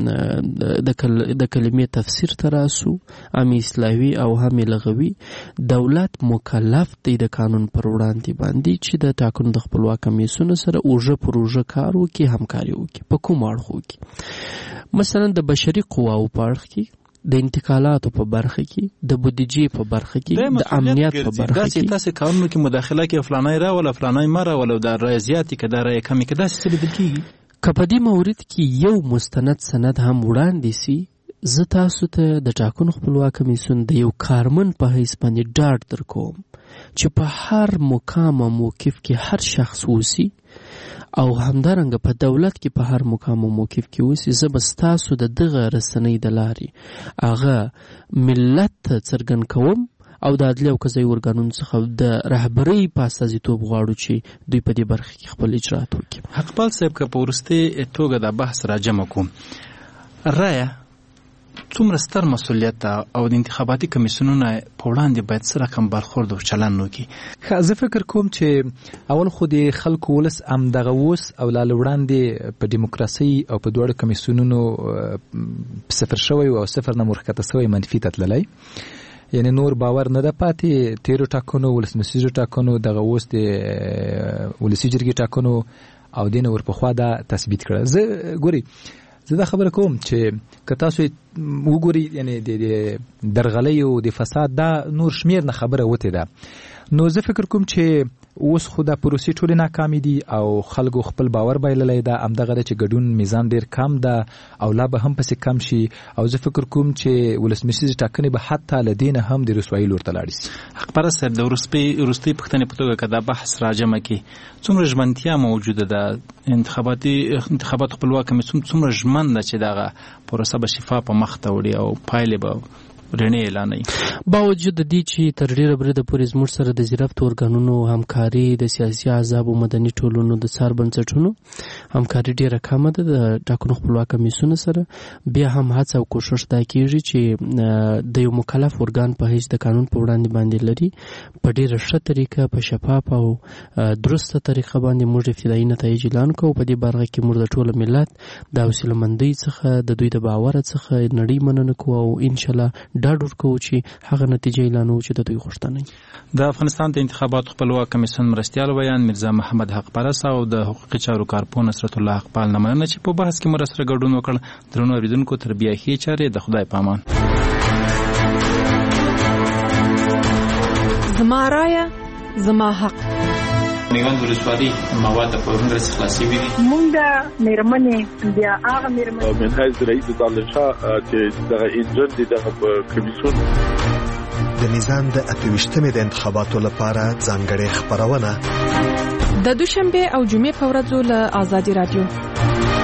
د کلمې تفسیر ته راسو، هم اصلاحي او هم لغوي، دولت مکلف دی د قانون پر وړاندې باندې چې د ټاکنو د خپلواک کمیسیونو سره اوږه پر اوږه کار وکړي، همکاري وکړي. په کوم اړخ وکړي؟ مثلا د بشري قواو په اړخ کې، د انتقالاتو په برخه کې، د بودیجې په برخه کې، د امنیت په برخه کې. داسې قانون کې مداخله کې فلانای راوله فلانای ما راوله، دا رای زیاتې که دا رای کمې که داسې څه لیدل کېږي. که په دې مورد کې یو مستند سند هم وړاندې سي، زه تاسو ته د ټاکنو خپلواک کمیسیون د یو کارمن په حیث باندې ډاډ درکوم چې په هر مقام او موقف کې هر شخص اوسي او همدارنګه په دولت کې په هر مقام او موقف کې اوسي، زه به ستاسو د دغه رسنۍ د لارې هغه ملت ته څرګند کوم او د عدلي او قضایي ارګانونو څخه د رهبرۍ په استازیتوب غواړو چې دوی په دې برخه کې خپل اجرات وکړي. حقپال صاحب که په وروستۍ توګه دا بحث راجمع کوم، رایه څومره ستر مسؤلیت ده او د انتخاباتي کمیسیونونو په وړاندې باید څه رقم برخورد او چلند وکړي؟ زه فکر کوم چې اول خو د خلکو ولس همدغه اوس او لا وړاندې په دیموکراسي او په دواړو کمیسیونونو صفر شوی او صفر نه مرکته شوی منفي ته تللی، یعنی نور باور نه ده پاتې. تیرو ټاکنو، ولسمشریزو ټاکنو، دغه اوس د ولسي جرګې ټاکنو او دین ورپخوا دا تثبیت کړه. زه ګوري زه دا خبره کوم چې که تاسو وګورئ، یعنی د درغلۍ او د فساد دا نور شمیر نه خبره وته ده، نو زه فکر کوم چې اوس خو دا پروسې ټولې ناکامې دي او خلکو خپل باور بایللی ده. همدغه ده چې ګډون میزان ډېر کم ده او لا به هم پسې کم شي، او زه فکر کوم چې ولسمشریزې ټاکنې به حتی له دې نه هم د رسوایي لور ته لاړې شي. حقپال صاحب، د وروستۍ پوښتنې په توګه که دا بحث راجمع کړي، څومره ژمنتیا موجوده ده؟ انتخاباتي انتخابات خپلواک کمیسیون څومره ژمن ده چې دغه پروسه به شفاف مخ ته وړي او پایلې به رڼې اعلانوي؟ باوجود د دې چې تر ډېره بریده پورې زموږ سره د ځیرفتو ارګانونو همکاري، د سیاسي احزابو، مدني ټولنو، د څار بنسټونو همکاري ډیره کمه ده د ټاکنو خپلواک کمیسیون سره. بیا هم هڅه او کوشش دا کیږي چې د یو مکلف ارګان په هیڅ د قانون په وړاندې باندې لري په ډیره ښه طریقه په شفاف او درسته طریقه باندې موږ ابتدایي نتایج اعلان کوو. په دې برخه کې موږ د ټول ملت د حوصله‌مندۍ څخه د دوی د باور څخه نړۍ مننه کوو او ان شاء الله ډاډ ورکوو چې هغه نتیجه اعلانوو چې د دوی غوښتنه. د افغانستان د انتخاباتو خپلواک کمیسیون مرستیال ویان میرزا محمد حق پرست او د حقوقي چارو کارپون نصرت الله حقپال نه مننه چې په بحث کې مرسته ګډون وکړ. درنو اوریدونکو تر بیا ښې چارې د خدای په امان. زما رایه زما حق. میوند ولسوالي مواد په ورنګ څخه خلاصي وي. مونږه مېرمنې بیا هغه مېرمنې من حیث رئیس دانشا چې دغه انجن دي دغه کمیسیون د میزان د اتویشتمې د انتخاباتو لپاره ځانګړې خبرونه د دوشنبه او جمعې په ورځو له آزادي رادیو